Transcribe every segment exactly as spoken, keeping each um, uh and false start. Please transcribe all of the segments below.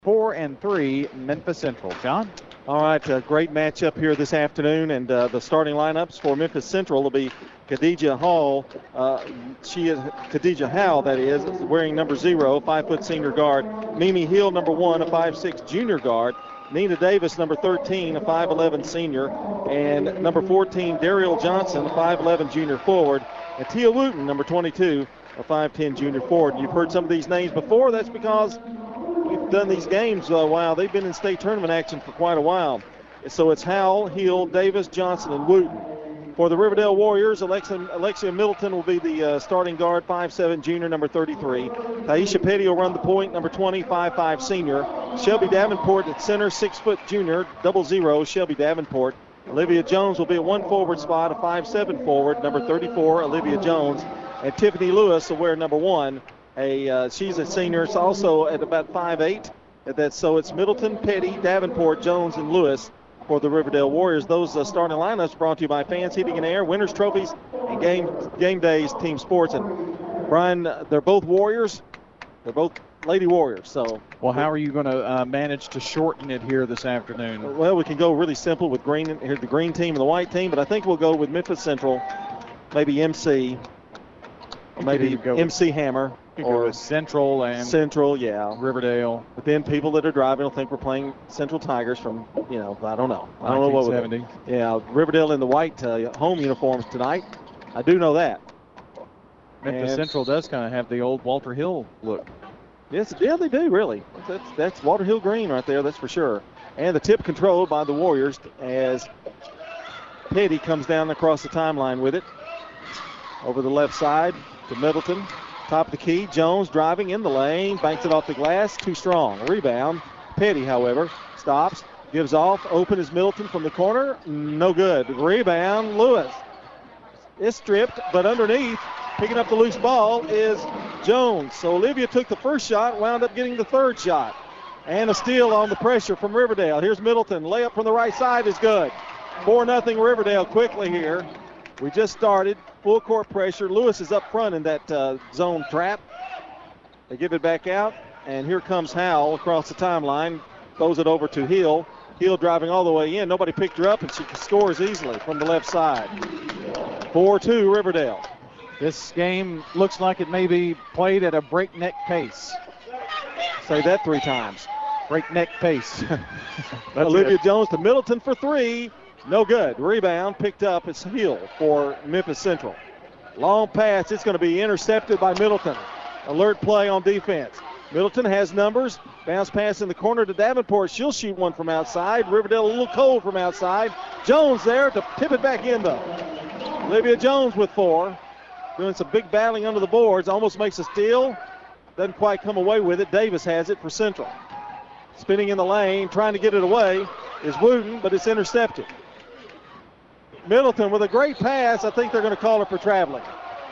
Four and three, Memphis Central. John? All right, a great matchup here this afternoon, and uh, the starting lineups for Memphis Central will be Khadijah Hall. Uh, she is Khadijah Howell, that is, wearing number zero, five-foot senior guard. Mimi Hill, number one, a five six junior guard. Nina Davis, number thirteen, a five eleven senior. And number fourteen, Daryl Johnson, a five eleven junior forward. And Tia Wooten, number twenty-two, a five ten junior forward. You've heard some of these names before. That's because we've done these games a while. They've been in state tournament action for quite a while. So it's Howell, Hill, Davis, Johnson, and Wooten. For the Riverdale Warriors, Alexia, Alexia Middleton will be the uh, starting guard, five seven junior, number thirty-three. Taisha Petty will run the point, number twenty, five five senior. Shelby Davenport at center, six foot junior, double zero, Shelby Davenport. Olivia Jones will be at one forward spot, a five seven forward, number thirty-four, Olivia Jones. And Tiffany Lewis will wear number one. A, uh, she's a senior, so also at about five eight. That's, so it's Middleton, Petty, Davenport, Jones, and Lewis for the Riverdale Warriors. Those uh, starting lineups brought to you by Fans Heating and Air, Winners Trophies, and Game Game Days Team Sports. And Brian, they're both Warriors. They're both Lady Warriors. So, well, how are you going to uh, manage to shorten it here this afternoon? Well, we can go really simple with green. Here's the green team and the white team, but I think we'll go with Memphis Central, maybe M C, or maybe M C Hammer. Or Central and Central, yeah. Riverdale. But then people that are driving will think we're playing Central Tigers from, you know, I don't know. I don't know what we're doing. Yeah, Riverdale in the white uh, home uniforms tonight. I do know that. Memphis and Central does kind of have the old Walter Hill look. Yes, yeah, they do, really. That's, that's Walter Hill green right there, that's for sure. And the tip controlled by the Warriors as Petty comes down across the timeline with it. Over the left side to Middleton. Top of the key, Jones driving in the lane, banks it off the glass, too strong. Rebound. Petty, however, stops, gives off. Open is Middleton from the corner, no good. Rebound, Lewis. It's stripped, but underneath, picking up the loose ball is Jones. So Olivia took the first shot, wound up getting the third shot. And a steal on the pressure from Riverdale. Here's Middleton, layup from the right side is good. four nothing Riverdale quickly here. We just started. Full court pressure. Lewis is up front in that uh, zone trap. They give it back out, and here comes Howell across the timeline. Throws it over to Hill. Hill driving all the way in. Nobody picked her up, and she scores easily from the left side. four two Riverdale. This game looks like it may be played at a breakneck pace. Say that three times. Breakneck pace. Olivia it. Jones to Middleton for three. No good. Rebound picked up. It's Hill for Memphis Central. Long pass. It's going to be intercepted by Middleton. Alert play on defense. Middleton has numbers. Bounce pass in the corner to Davenport. She'll shoot one from outside. Riverdale a little cold from outside. Jones there to tip it back in, though. Olivia Jones with four. Doing some big battling under the boards. Almost makes a steal. Doesn't quite come away with it. Davis has it for Central. Spinning in the lane, trying to get it away is Wooten, but it's intercepted. Middleton with a great pass. I think they're going to call it for traveling.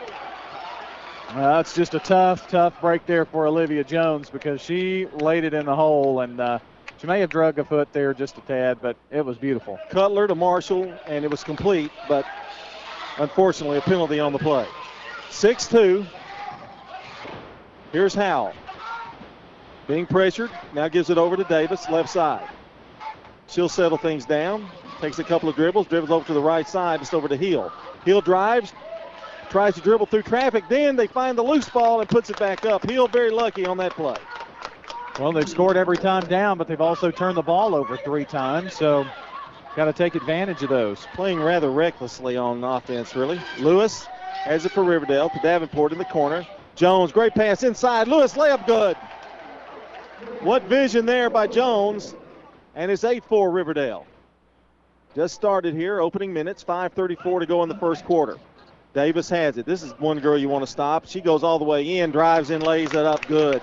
Uh, it's just a tough, tough break there for Olivia Jones because she laid it in the hole, and uh, she may have drug a foot there just a tad, but it was beautiful. Cutler to Marshall, and it was complete, but unfortunately a penalty on the play. six two. Here's Howell. Being pressured, now gives it over to Davis, left side. She'll settle things down. Takes a couple of dribbles, dribbles over to the right side, just over to Hill. Hill drives, tries to dribble through traffic. Then they find the loose ball and puts it back up. Hill very lucky on that play. Well, they've scored every time down, but they've also turned the ball over three times, so got to take advantage of those. Playing rather recklessly on offense, really. Lewis has it for Riverdale to Davenport in the corner. Jones, great pass inside. Lewis, layup good. What vision there by Jones, and it's eight four Riverdale. Just started here, opening minutes, five thirty-four to go in the first quarter. Davis has it. This is one girl you want to stop. She goes all the way in, drives in, lays it up good.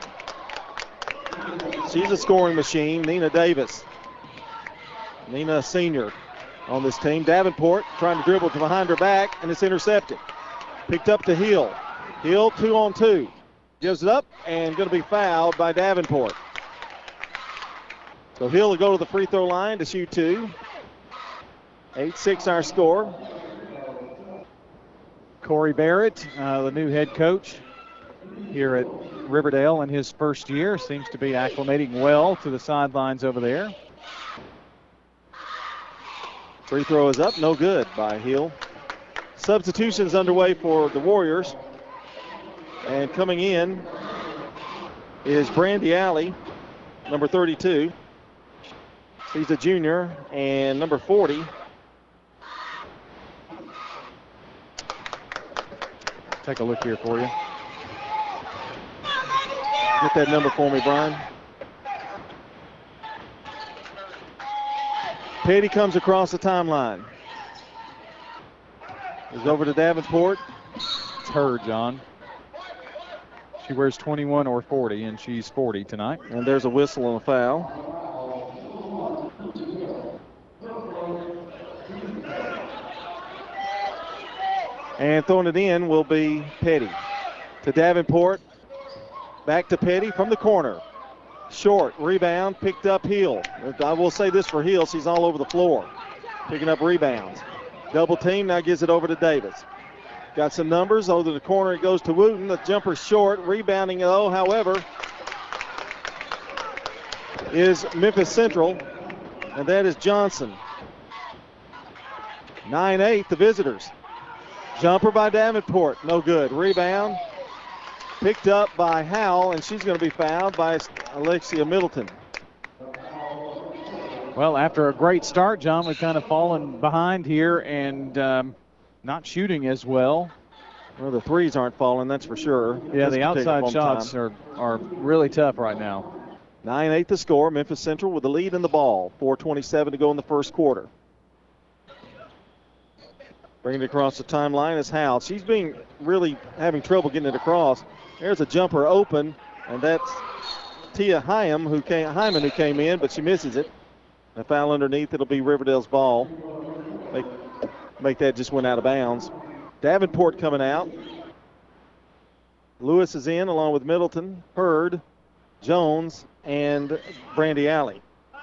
She's a scoring machine, Nina Davis. Nina, a senior on this team. Davenport trying to dribble to behind her back, and it's intercepted. Picked up to Hill. Hill, two on two. Gives it up, and going to be fouled by Davenport. So Hill will go to the free throw line to shoot two. eight six our score. Corey Barrett, uh, the new head coach here at Riverdale in his first year. Seems to be acclimating well to the sidelines over there. Free throw is up, no good by Hill. Substitutions underway for the Warriors. And coming in is Brandy Alley, number thirty-two. She's a junior, and number forty. Take a look here for you. Get that number for me, Brian. Petty comes across the timeline. Is over to Davenport. It's her, John. She wears twenty-one or forty, and she's forty tonight. And there's a whistle and a foul. And throwing it in will be Petty. To Davenport. Back to Petty from the corner. Short, rebound, picked up Hill. I will say this for Hill, she's all over the floor. Picking up rebounds. Double team, now gives it over to Davis. Got some numbers, over the corner it goes to Wooten. The jumper short, rebounding though, however, is Memphis Central, and that is Johnson. nine eight, the visitors. Jumper by Davenport, no good. Rebound, picked up by Howell, and she's going to be fouled by Alexia Middleton. Well, after a great start, John, we've kind of fallen behind here and um, not shooting as well. Well, the threes aren't falling, that's for sure. Yeah, the outside shots are, are really tough right now. nine eight the score. Memphis Central with the lead in the ball. four twenty-seven to go in the first quarter. Bringing it across the timeline is Howell. She's being really having trouble getting it across. There's a jumper open, and that's Tia Hyman who came, Hyman who came in, but she misses it. A foul underneath. It'll be Riverdale's ball. Make, make that just went out of bounds. Davenport coming out. Lewis is in along with Middleton, Hurd, Jones, and Brandy Alley.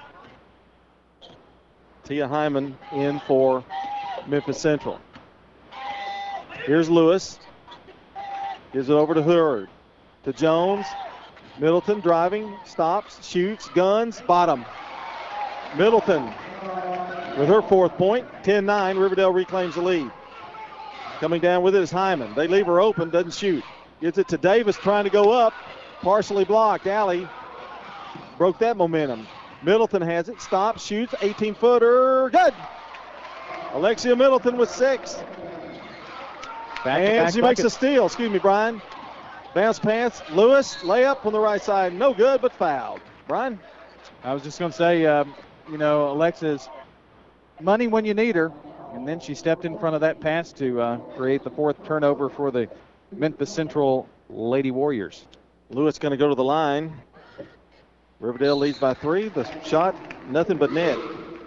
Tia Hyman in for Memphis Central. Here's Lewis. Gives it over to Hurd. To Jones. Middleton driving, stops, shoots, guns, bottom. Middleton with her fourth point. ten nine, Riverdale reclaims the lead. Coming down with it is Hyman. They leave her open, doesn't shoot. Gives it to Davis trying to go up. Partially blocked. Alley broke that momentum. Middleton has it, stops, shoots, eighteen-footer, good. Alexia Middleton with six. Back and back she bucket. makes a steal, excuse me, Brian. Bounce pass, Lewis, layup on the right side, no good, but fouled. Brian? I was just going to say, um, you know, Alexa's money when you need her, and then she stepped in front of that pass to uh, create the fourth turnover for the Memphis Central Lady Warriors. Lewis going to go to the line. Riverdale leads by three. The shot, nothing but net.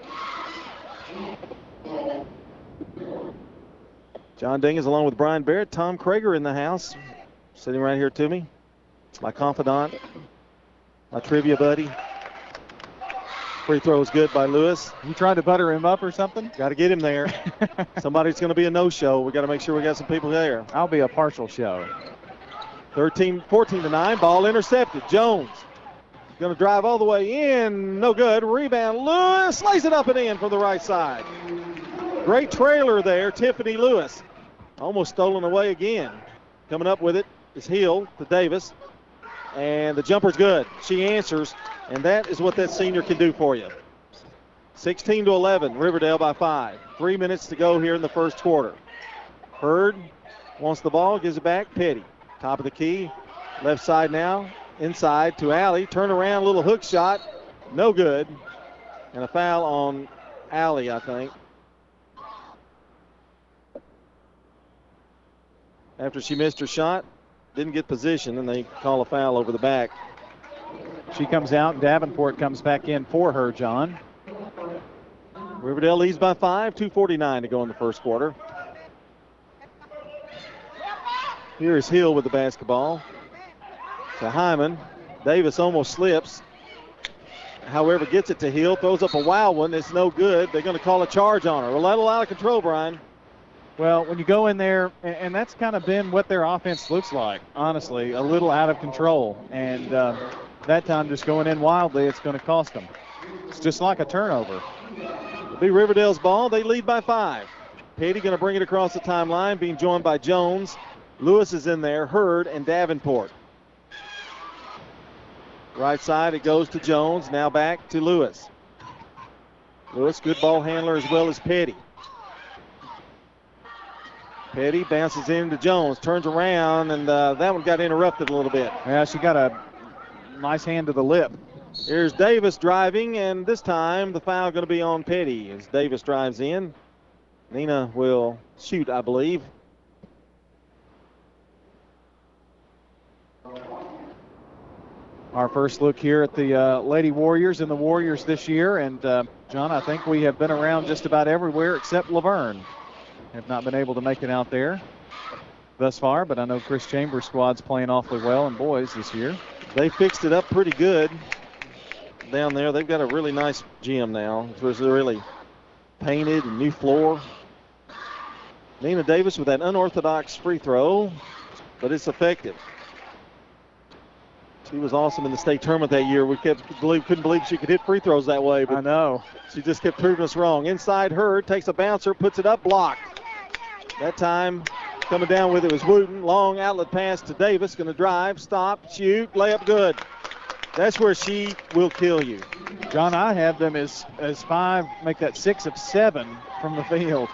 John Dingus along with Brian Barrett. Tom Krager in the house, sitting right here to me. My confidant, my trivia buddy. Free throw is good by Lewis. You trying to butter him up or something? Got to get him there. Somebody's going to be a no-show. We got to make sure we got some people there. I'll be a partial show. thirteen, fourteen to nine. Ball intercepted. Jones going to drive all the way in. No good. Rebound. Lewis lays it up and in from the right side. Great trailer there, Tiffany Lewis. Almost stolen away again. Coming up with it is Hill to Davis. And the jumper's good. She answers, and that is what that senior can do for you. sixteen to eleven, Riverdale by five. Three minutes to go here in the first quarter. Hurd wants the ball, gives it back. Petty, top of the key. Left side now, inside to Alley. Turn around, little hook shot. No good. And a foul on Alley, I think. After she missed her shot, didn't get position, and they call a foul over the back. She comes out, and Davenport comes back in for her, John. Riverdale leads by five, two forty-nine to go in the first quarter. Here is Hill with the basketball. To Hyman. Davis almost slips. However, gets it to Hill, throws up a wild one. It's no good. They're going to call a charge on her. A little out of control, Brian. Well, when you go in there, and, and that's kind of been what their offense looks like, honestly, a little out of control. And uh, that time just going in wildly, it's going to cost them. It's just like a turnover. It'll be Riverdale's ball. They lead by five. Petty going to bring it across the timeline, being joined by Jones. Lewis is in there, Hurd, and Davenport. Right side, it goes to Jones. Now back to Lewis. Lewis, good ball handler as well as Petty. Petty bounces into Jones, turns around, and uh, that one got interrupted a little bit. Yeah, she got a nice hand to the lip. Here's Davis driving, and this time the foul going to be on Petty as Davis drives in. Nina will shoot, I believe. Our first look here at the uh, Lady Warriors and the Warriors this year. And, uh, John, I think we have been around just about everywhere except Laverne. Have not been able to make it out there thus far, but I know Chris Chambers' squad's playing awfully well in boys this year. They fixed it up pretty good down there. They've got a really nice gym now. It was really painted and new floor. Nina Davis with that unorthodox free throw, but it's effective. She was awesome in the state tournament that year. We kept believe, couldn't believe she could hit free throws that way. But I know. She just kept proving us wrong. Inside her, takes a bouncer, puts it up, blocked. That time, coming down with it was Wooten. Long outlet pass to Davis. Going to drive, stop, shoot, layup good. That's where she will kill you. John, I have them as, as five, make that six of seven from the field.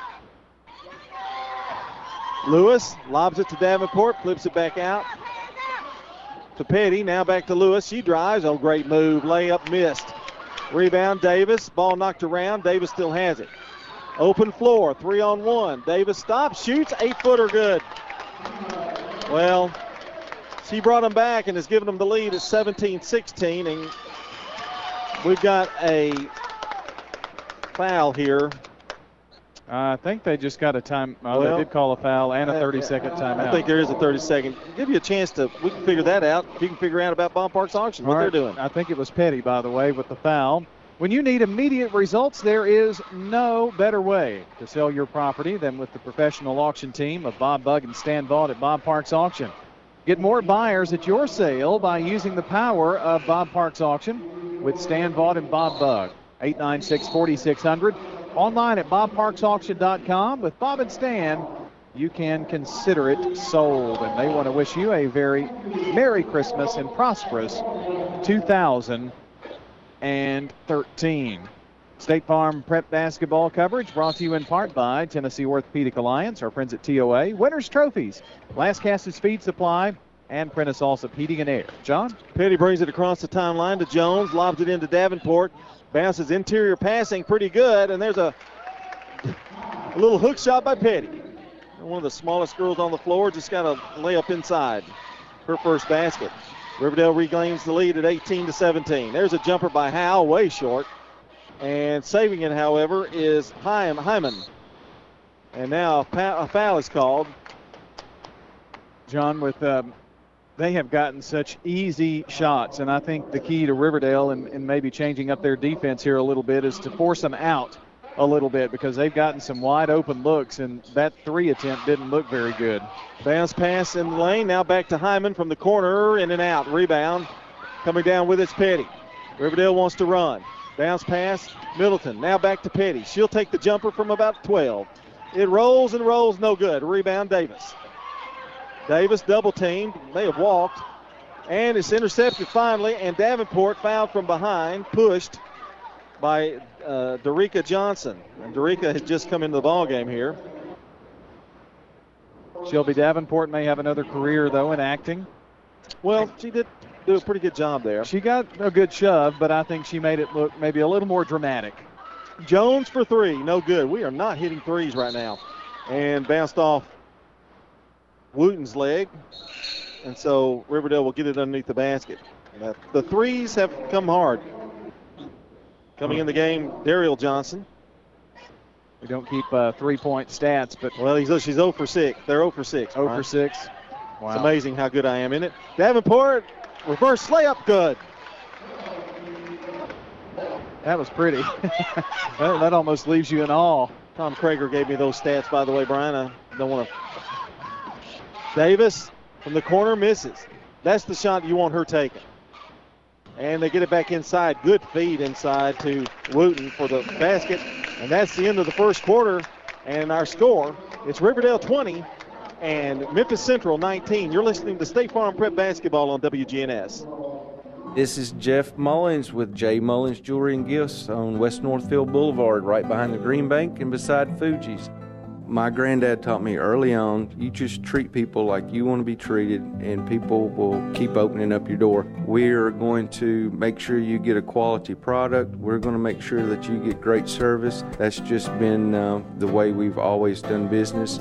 Lewis lobs it to Davenport, flips it back out to Petty. Now back to Lewis. She drives. Oh, great move. Layup missed. Rebound, Davis. Ball knocked around. Davis still has it. Open floor. Three on one. Davis stops, shoots. Eight-footer good. Well, she brought them back and has given them the lead at seventeen sixteen. And we've got a foul here. I think they just got a time. Oh, well, they did call a foul and a thirty-second timeout. I think there is a thirty-second. Give you a chance to, we can figure that out. You can figure out about Ballpark's auction, what right. they're doing. I think it was Petty, by the way, with the foul. When you need immediate results, there is no better way to sell your property than with the professional auction team of Bob Bugg and Stan Vaught at Bob Parks Auction. Get more buyers at your sale by using the power of Bob Parks Auction with Stan Vaught and Bob Bugg. eight nine six, four six zero zero. Online at bob parks auction dot com. With Bob and Stan, you can consider it sold. And they want to wish you a very Merry Christmas and prosperous two thousand thirteen. State Farm Prep basketball coverage brought to you in part by Tennessee Orthopedic Alliance, our friends at T O A, Winners Trophies, Lascassas Feed Supply, and Prentice Allsup Heating and Air. John? Petty brings it across the timeline to Jones, lobs it into Davenport. Bounces interior passing pretty good, and there's a, a little hook shot by Petty. One of the smallest girls on the floor just got a layup inside her first basket. Riverdale reclaims the lead at eighteen to seventeen. There's a jumper by Howe, way short. And saving it, however, is Hyman. And now a, pa- a foul is called. John, with um, they have gotten such easy shots, and I think the key to Riverdale and, and maybe changing up their defense here a little bit is to force them out a little bit because they've gotten some wide open looks, and that three attempt didn't look very good. Bounce pass in the lane. Now back to Hyman from the corner, in and out. Rebound coming down with it's Petty. Riverdale wants to run. Bounce pass, Middleton. Now back to Petty. She'll take the jumper from about twelve. It rolls and rolls, no good. Rebound, Davis. Davis double teamed. May have walked. And it's intercepted finally, and Davenport fouled from behind, pushed by uh, Derica Johnson. And Derica has just come into the ball game here. Shelby Davenport may have another career, though, in acting. Well, she did do a pretty good job there. She got a good shove, but I think she made it look maybe a little more dramatic. Jones for three, no good. We are not hitting threes right now. And bounced off Wooten's leg. And so Riverdale will get it underneath the basket. Uh, the threes have come hard. Coming in the game, Daryl Johnson. We don't keep uh, three-point stats, but well, he's she's zero for six. They're zero for six. zero for six. Wow. It's amazing how good I am in it. Davenport, reverse layup, good. That was pretty. that, that almost leaves you in awe. Tom Krager gave me those stats, by the way, Brian. I don't want to. Davis from the corner misses. That's the shot you want her taking. And they get it back inside. Good feed inside to Wooten for the basket. And that's the end of the first quarter. And our score, it's Riverdale twenty and Memphis Central nineteen. You're listening to State Farm Prep Basketball on W G N S. This is Jeff Mullins with J. Mullins Jewelry and Gifts on West Northfield Boulevard, right behind the Green Bank and beside Fuji's. My granddad taught me early on, you just treat people like you want to be treated, and people will keep opening up your door. We're going to make sure you get a quality product. We're going to make sure that you get great service. That's just been uh, the way we've always done business.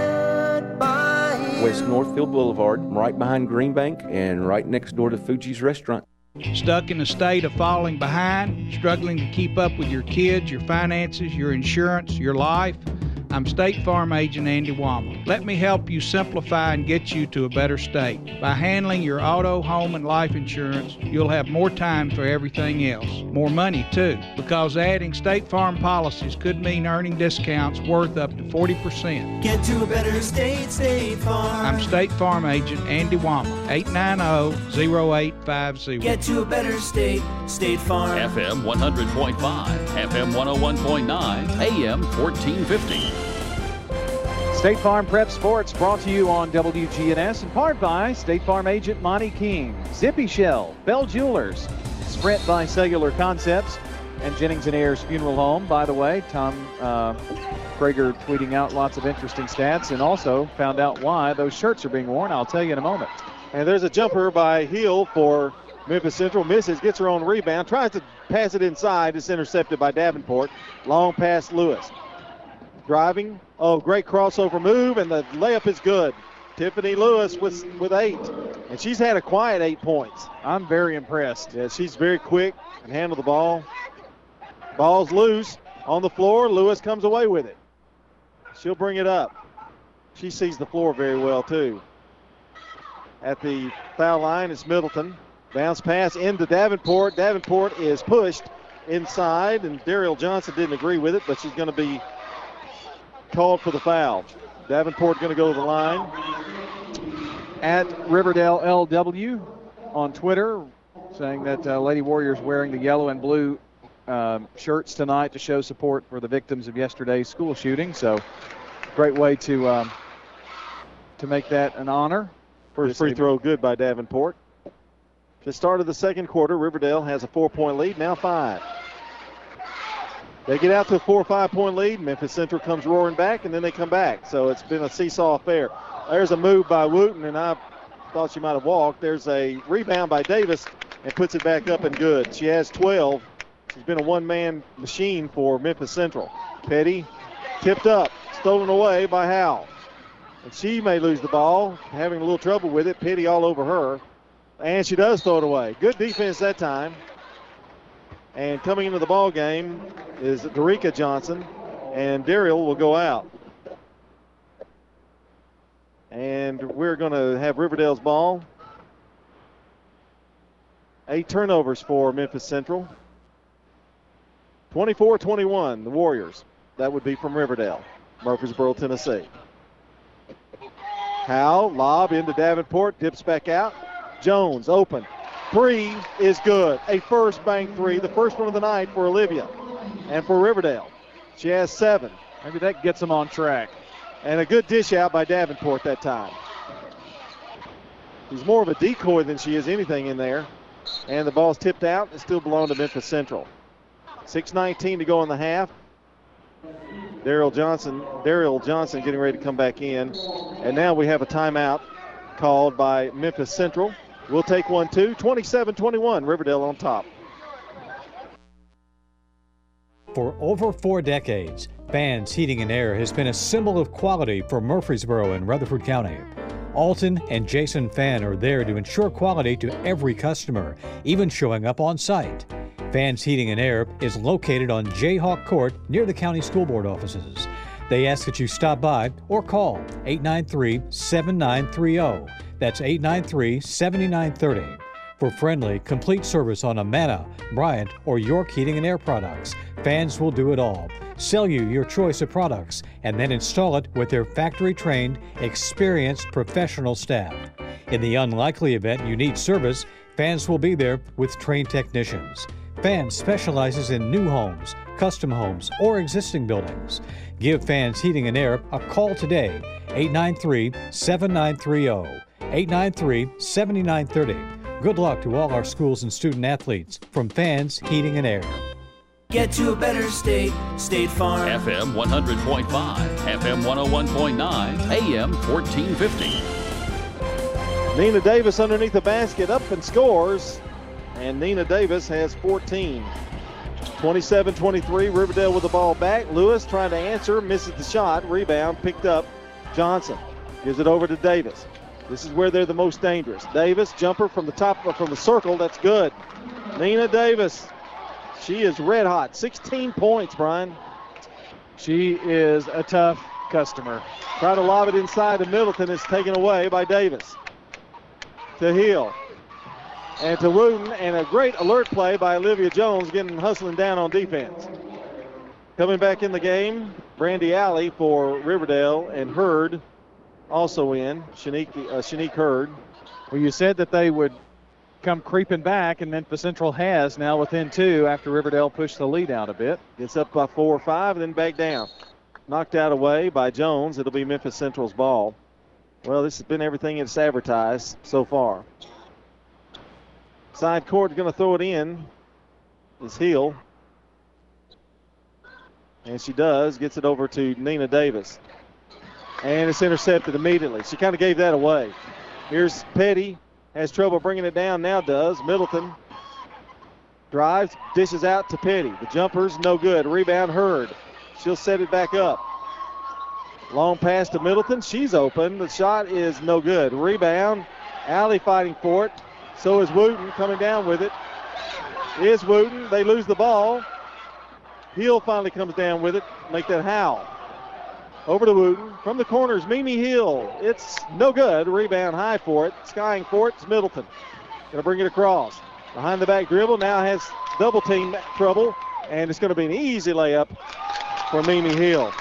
West Northfield Boulevard, right behind Green Bank and right next door to Fuji's Restaurant. Stuck in a state of falling behind, struggling to keep up with your kids, your finances, your insurance, your life? I'm State Farm Agent Andy Wama. Let me help you simplify and get you to a better state. By handling your auto, home, and life insurance, you'll have more time for everything else. More money, too, because adding State Farm policies could mean earning discounts worth up to forty percent. Get to a better state, State Farm. I'm State Farm Agent Andy Wama, eight nine zero, zero eight five zero. Get to a better state, State Farm. F M one hundred point five, F M one oh one point nine, A M fourteen fifty. State Farm Prep Sports brought to you on W G N S, in part by State Farm Agent Monty King, Zippy Shell, Bell Jewelers, Sprint by Cellular Concepts, and Jennings and Ayers Funeral Home. By the way, Tom uh, Krager tweeting out lots of interesting stats, and also found out why those shirts are being worn. I'll tell you in a moment. And there's a jumper by Hill for Memphis Central. Misses, gets her own rebound, tries to pass it inside. It's intercepted by Davenport. Long pass, Lewis. Driving. Oh, great crossover move, and the layup is good. Tiffany Lewis with, with eight. And she's had a quiet eight points. I'm very impressed. Yeah, she's very quick and handle the ball. Ball's loose on the floor. Lewis comes away with it. She'll bring it up. She sees the floor very well, too. At the foul line, it's Middleton. Bounce pass into Davenport. Davenport is pushed inside, and Daryl Johnson didn't agree with it, but she's going to be called for the foul. Davenport going to go to the line. At Riverdale L W on Twitter, saying that uh, Lady Warriors wearing the yellow and blue um, shirts tonight to show support for the victims of yesterday's school shooting. So, great way to um, to make that an honor. First free throw good by Davenport. The start of the second quarter, Riverdale has a four-point lead, now five. They get out to a four or five-point lead. Memphis Central comes roaring back, and then they come back. So it's been a seesaw affair. There's a move by Wooten, and I thought she might have walked. There's a rebound by Davis, and puts it back up and good. She has twelve. She's been a one-man machine for Memphis Central. Petty tipped up, stolen away by Howell. And she may lose the ball, having a little trouble with it. Petty all over her. And she does throw it away. Good defense that time. And coming into the ball game is Derica Johnson, and Daryl will go out. And we're going to have Riverdale's ball. Eight turnovers for Memphis Central. twenty-four twenty-one, the Warriors. That would be from Riverdale, Murfreesboro, Tennessee. Howell, lob into Davenport, dips back out. Jones open. Three is good. A first bank three, the first one of the night for Olivia and for Riverdale. She has seven. Maybe that gets them on track. And a good dish out by Davenport that time. She's more of a decoy than she is anything in there. And the ball's tipped out. It still belongs to Memphis Central. six nineteen to go in the half. Daryl Johnson, Daryl Johnson getting ready to come back in. And now we have a timeout called by Memphis Central. We'll take one, too. twenty-seven twenty-one, Riverdale on top. For over four decades, Vans Heating and Air has been a symbol of quality for Murfreesboro and Rutherford County. Alton and Jason Fan are there to ensure quality to every customer, even showing up on site. Vans Heating and Air is located on Jayhawk Court near the county school board offices. They ask that you stop by or call eight nine three, seven nine three zero. That's eight nine three, seven nine three zero. For friendly, complete service on Amana, Bryant, or York Heating and Air products, Fans will do it all. Sell you your choice of products and then install it with their factory-trained, experienced professional staff. In the unlikely event you need service, Fans will be there with trained technicians. Fans specializes in new homes, custom homes, or existing buildings. Give Fans Heating and Air a call today, eight nine three, seven nine three zero, eight nine three, seven nine three zero. Good luck to all our schools and student athletes from Fans Heating and Air. Get to a better state, State Farm. F M one hundred point five, F M one oh one point nine, A M fourteen fifty. Nina Davis underneath the basket, up and scores. And Nina Davis has fourteen. twenty-seven twenty-three, Riverdale with the ball back. Lewis trying to answer, misses the shot. Rebound picked up. Johnson gives it over to Davis. This is where they're the most dangerous. Davis, jumper from the top, from the circle. That's good. Nina Davis, she is red hot. sixteen points, Brian. She is a tough customer. Try to lob it inside to Middleton. It's taken away by Davis. To Hill. And to Wooten, and a great alert play by Olivia Jones, getting hustling down on defense. Coming back in the game, Brandy Alley for Riverdale, and Hurd also in, Shanique, uh, Shanique Hurd. Well, you said that they would come creeping back, and Memphis Central has now within two after Riverdale pushed the lead out a bit. Gets up by four or five, and then back down. Knocked out away by Jones. It'll be Memphis Central's ball. Well, this has been everything it's advertised so far. Side court going to throw it in is Hill. And she does. Gets it over to Nina Davis. And it's intercepted immediately. She kind of gave that away. Here's Petty. Has trouble bringing it down. Now does. Middleton drives. Dishes out to Petty. The jumper's no good. Rebound Hurd. She'll set it back up. Long pass to Middleton. She's open. The shot is no good. Rebound. Alley fighting for it. So is Wooten coming down with it. Is Wooten. They lose the ball. Hill finally comes down with it. Make that Howell. Over to Wooten. From the corners, Mimi Hill. It's no good. Rebound high for it. Skying for it. It's Middleton. Going to bring it across. Behind the back dribble. Now has double team trouble. And it's going to be an easy layup for Mimi Hill.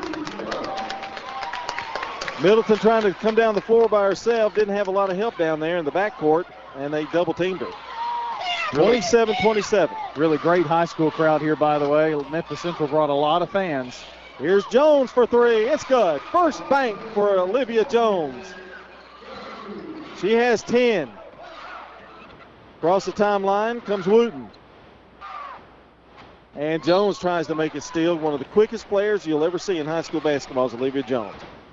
Middleton trying to come down the floor by herself. Didn't have a lot of help down there in the backcourt. And they double teamed her. twenty-seven twenty-seven. Really great high school crowd here, by the way. Memphis Central brought a lot of fans. Here's Jones for three. It's good. First bank for Olivia Jones. She has ten. Across the timeline comes Wooten. And Jones tries to make it steal. One of the quickest players you'll ever see in high school basketball is Olivia Jones.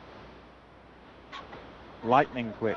Lightning quick.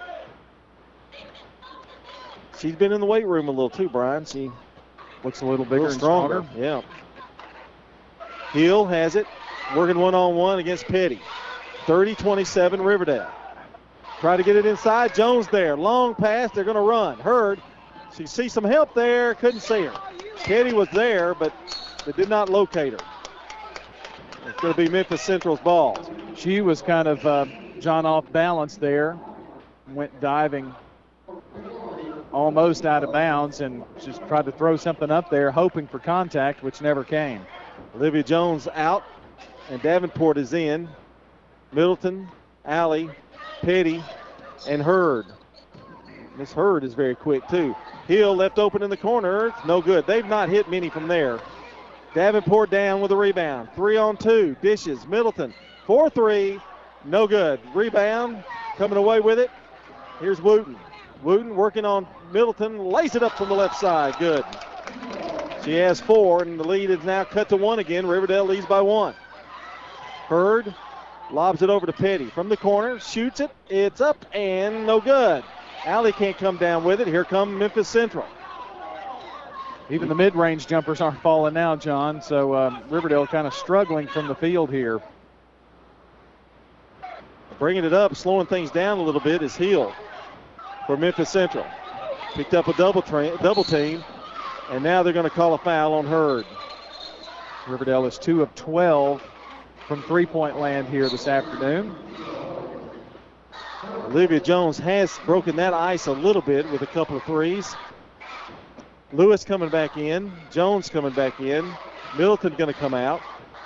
She's been in the weight room a little too, Brian. She looks a little bigger a little and stronger. stronger. Yeah. Hill has it. Working one-on-one against Petty. thirty twenty-seven Riverdale. Try to get it inside. Jones there. Long pass. They're going to run. Hurd. She sees some help there. Couldn't see her. Petty was there, but they did not locate her. It's going to be Memphis Central's ball. She was kind of, uh, John, off balance there. Went diving almost out of bounds and just tried to throw something up there, hoping for contact, which never came. Olivia Jones out, and Davenport is in. Middleton, Alley, Petty, and Hurd. Miss Hurd is very quick, too. Hill left open in the corner. It's no good. They've not hit many from there. Davenport down with a rebound. Three on two. Dishes. Middleton. four three. No good. Rebound. Coming away with it. Here's Wooten. Wooten working on Middleton. Lays it up from the left side. Good. She has four, and the lead is now cut to one again. Riverdale leads by one. Hurd lobs it over to Petty. From the corner. Shoots it. It's up and no good. Alley can't come down with it. Here come Memphis Central. Even the mid-range jumpers aren't falling now, John. So um, Riverdale kind of struggling from the field here. Bringing it up, slowing things down a little bit is Hill for Memphis Central. Picked up a double, tra- double team, and now they're going to call a foul on Hurd. Riverdale is two of twelve from three-point land here this afternoon. Olivia Jones has broken that ice a little bit with a couple of threes. Lewis coming back in. Jones coming back in. Middleton going to come out.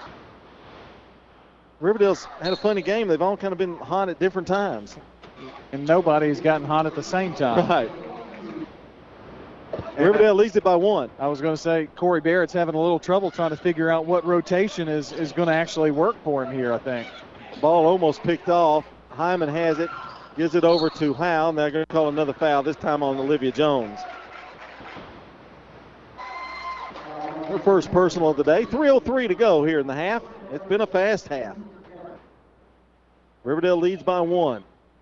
Riverdale's had a funny game. They've all kind of been hot at different times. And nobody's gotten hot at the same time. Right. Riverdale leads it by one. I was going to say Corey Barrett's having a little trouble trying to figure out what rotation is, is going to actually work for him here, I think. Ball almost picked off. Hyman has it. Gives it over to Howe. And they're going to call another foul, this time on Olivia Jones. Her first personal of the day. three oh three to go here in the half. It's been a fast half. Riverdale leads by one.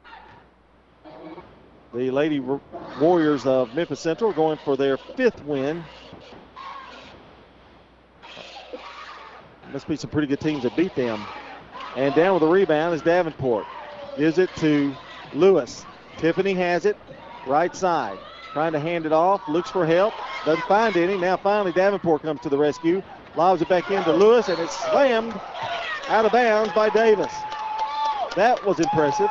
The Lady Warriors of Memphis Central going for their fifth win. Must be some pretty good teams that beat them. And down with the rebound is Davenport. Gives it to Lewis. Tiffany has it. Right side. Trying to hand it off. Looks for help. Doesn't find any. Now finally Davenport comes to the rescue. Lobs it back into Lewis, and it's slammed out of bounds by Davis. That was impressive.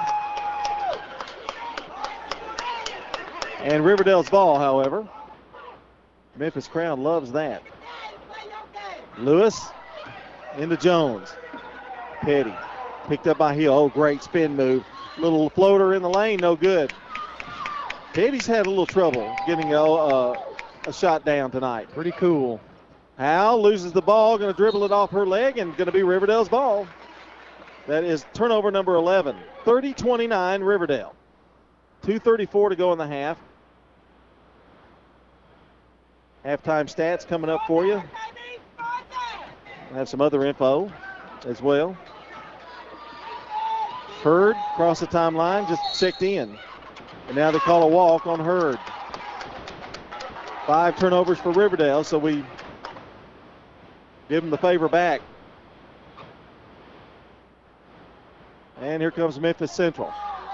And Riverdale's ball, however. Memphis crowd loves that. Lewis into Jones. Petty. Picked up by Hill. Oh, great spin move. Little floater in the lane, no good. Petty's had a little trouble getting a, uh, a shot down tonight. Pretty cool. Howe loses the ball, going to dribble it off her leg, and going to be Riverdale's ball. That is turnover number eleven. thirty twenty-nine Riverdale. two thirty-four to go in the half. Halftime stats coming up for you. I have some other info as well. Hurd across the timeline, just checked in. And now they call a walk on Hurd. Five turnovers for Riverdale, so we give them the favor back. And here comes Memphis Central.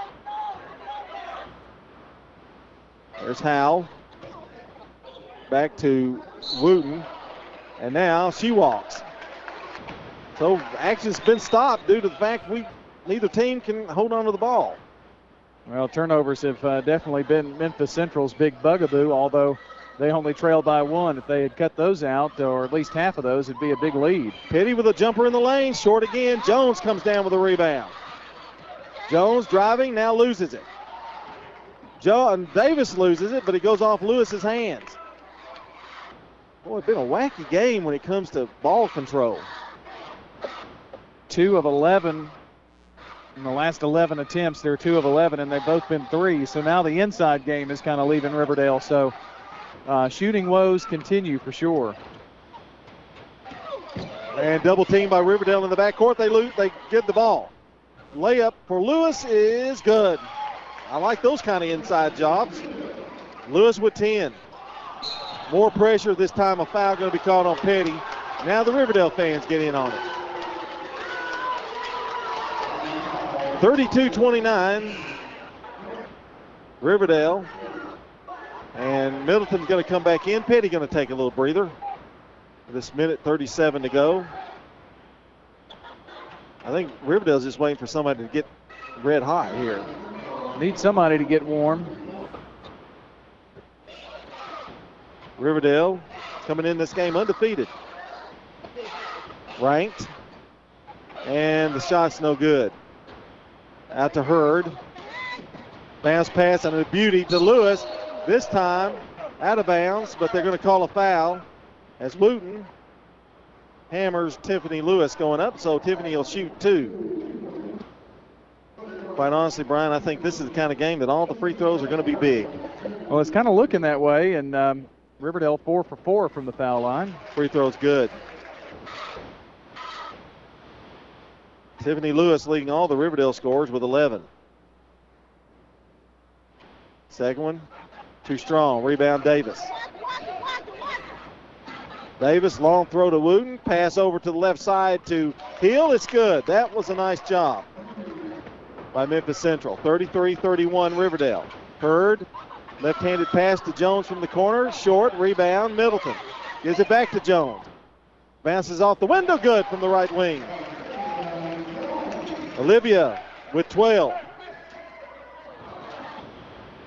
There's Howe. Back to Wooten. And now she walks. So action's been stopped due to the fact we neither team can hold on to the ball. Well, turnovers have uh, definitely been Memphis Central's big bugaboo, although they only trailed by one. If they had cut those out, or at least half of those, it'd be a big lead. Petty with a jumper in the lane, short again. Jones comes down with a rebound. Jones driving, now loses it. John Davis loses it, but it goes off Lewis's hands. Boy, it's been a wacky game when it comes to ball control. Two of eleven. In the last eleven attempts, they're two of eleven, and they've both been three. So now the inside game is kind of leaving Riverdale. So uh, shooting woes continue for sure. And double team by Riverdale in the backcourt. They lose, they get the ball. Layup for Lewis is good. I like those kind of inside jobs. Lewis with ten. More pressure this time. A foul going to be called on Petty. Now the Riverdale fans get in on it. thirty-two twenty-nine. Riverdale. And Middleton's going to come back in. Petty going to take a little breather. This minute thirty-seven to go. I think Riverdale's just waiting for somebody to get red hot here. Need somebody to get warm. Riverdale coming in this game undefeated. Ranked. And the shot's no good. Out to Hurd. Bounce pass and a beauty to Lewis. This time out of bounds, but they're going to call a foul as Wooten hammers Tiffany Lewis going up, so Tiffany will shoot two. Quite honestly, Brian, I think this is the kind of game that all the free throws are going to be big. Well, it's kind of looking that way, and um, Riverdale four for four from the foul line. Free throw's good. Tiffany Lewis leading all the Riverdale scores with eleven. Second one, too strong. Rebound Davis. Davis, long throw to Wooten. Pass over to the left side to Hill. It's good. That was a nice job by Memphis Central. thirty-three thirty-one Riverdale. Hurd, left-handed pass to Jones from the corner. Short, rebound, Middleton. Gives it back to Jones. Bounces off the window, good from the right wing. Olivia with twelve.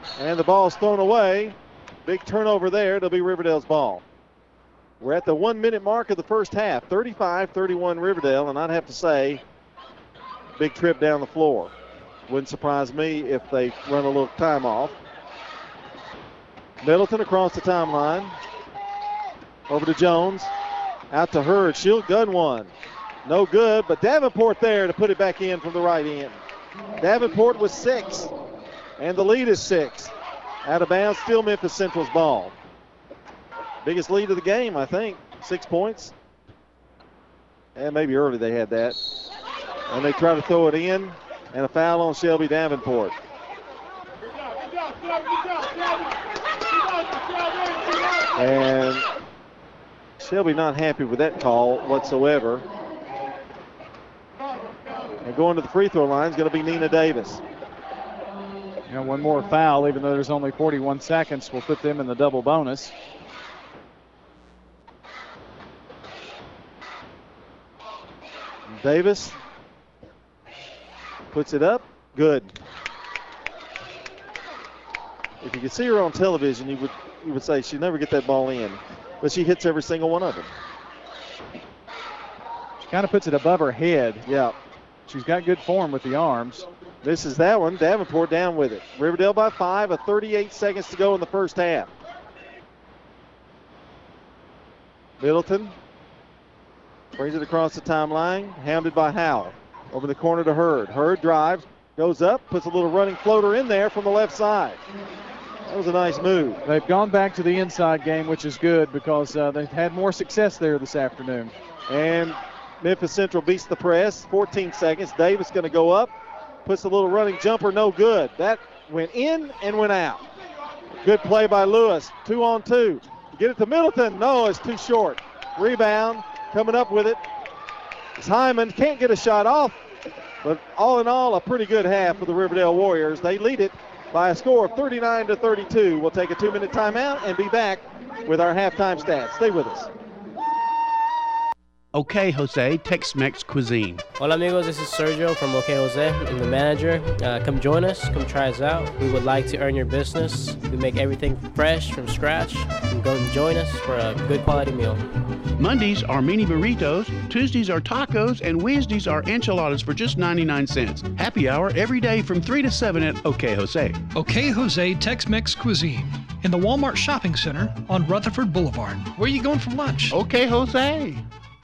And the ball's thrown away. Big turnover there. It'll be Riverdale's ball. We're at the one-minute mark of the first half. thirty-five thirty-one Riverdale, and I'd have to say, big trip down the floor. Wouldn't surprise me if they run a little time off. Middleton across the timeline. Over to Jones. Out to Hurd. She'll gun one. No good, but Davenport there to put it back in from the right end. Davenport with six, and the lead is six. Out of bounds, still Memphis Central's ball. Biggest lead of the game, I think. Six points. And maybe early they had that. And they try to throw it in, and a foul on Shelby Davenport. And Shelby not happy with that call whatsoever. And going to the free throw line is going to be Nina Davis. You know, one more foul, even though there's only forty-one seconds, will put them in the double bonus. Davis puts it up. Good. If you could see her on television, you would you would say she'd never get that ball in. But she hits every single one of them. She kind of puts it above her head. Yeah. She's got good form with the arms. This is that one. Davenport down with it. Riverdale by five, with thirty-eight seconds to go in the first half. Middleton brings it across the timeline, hounded by Howell. Over the corner to Hurd. Hurd drives, goes up, puts a little running floater in there from the left side. That was a nice move. They've gone back to the inside game, which is good because uh, they've had more success there this afternoon. And Memphis Central beats the press. fourteen seconds. Davis going to go up, puts a little running jumper, no good. That went in and went out. Good play by Lewis. Two on two. Get it to Middleton. No, it's too short. Rebound. Coming up with it is Hyman. Can't get a shot off, but all in all, a pretty good half for the Riverdale Warriors. They lead it by a score of thirty-nine to thirty-two. We'll take a two-minute timeout and be back with our halftime stats. Stay with us. OK Jose Tex-Mex Cuisine. Hola amigos, this is Sergio from OK Jose. I'm the manager. Uh, come join us, come try us out. We would like to earn your business. We make everything fresh from scratch. Come go and join us for a good quality meal. Mondays are mini burritos, Tuesdays are tacos, and Wednesdays are enchiladas for just ninety-nine cents. Happy hour every day from three to seven at OK Jose. OK Jose Tex-Mex Cuisine in the Walmart Shopping Center on Rutherford Boulevard. Where are you going for lunch? OK Jose.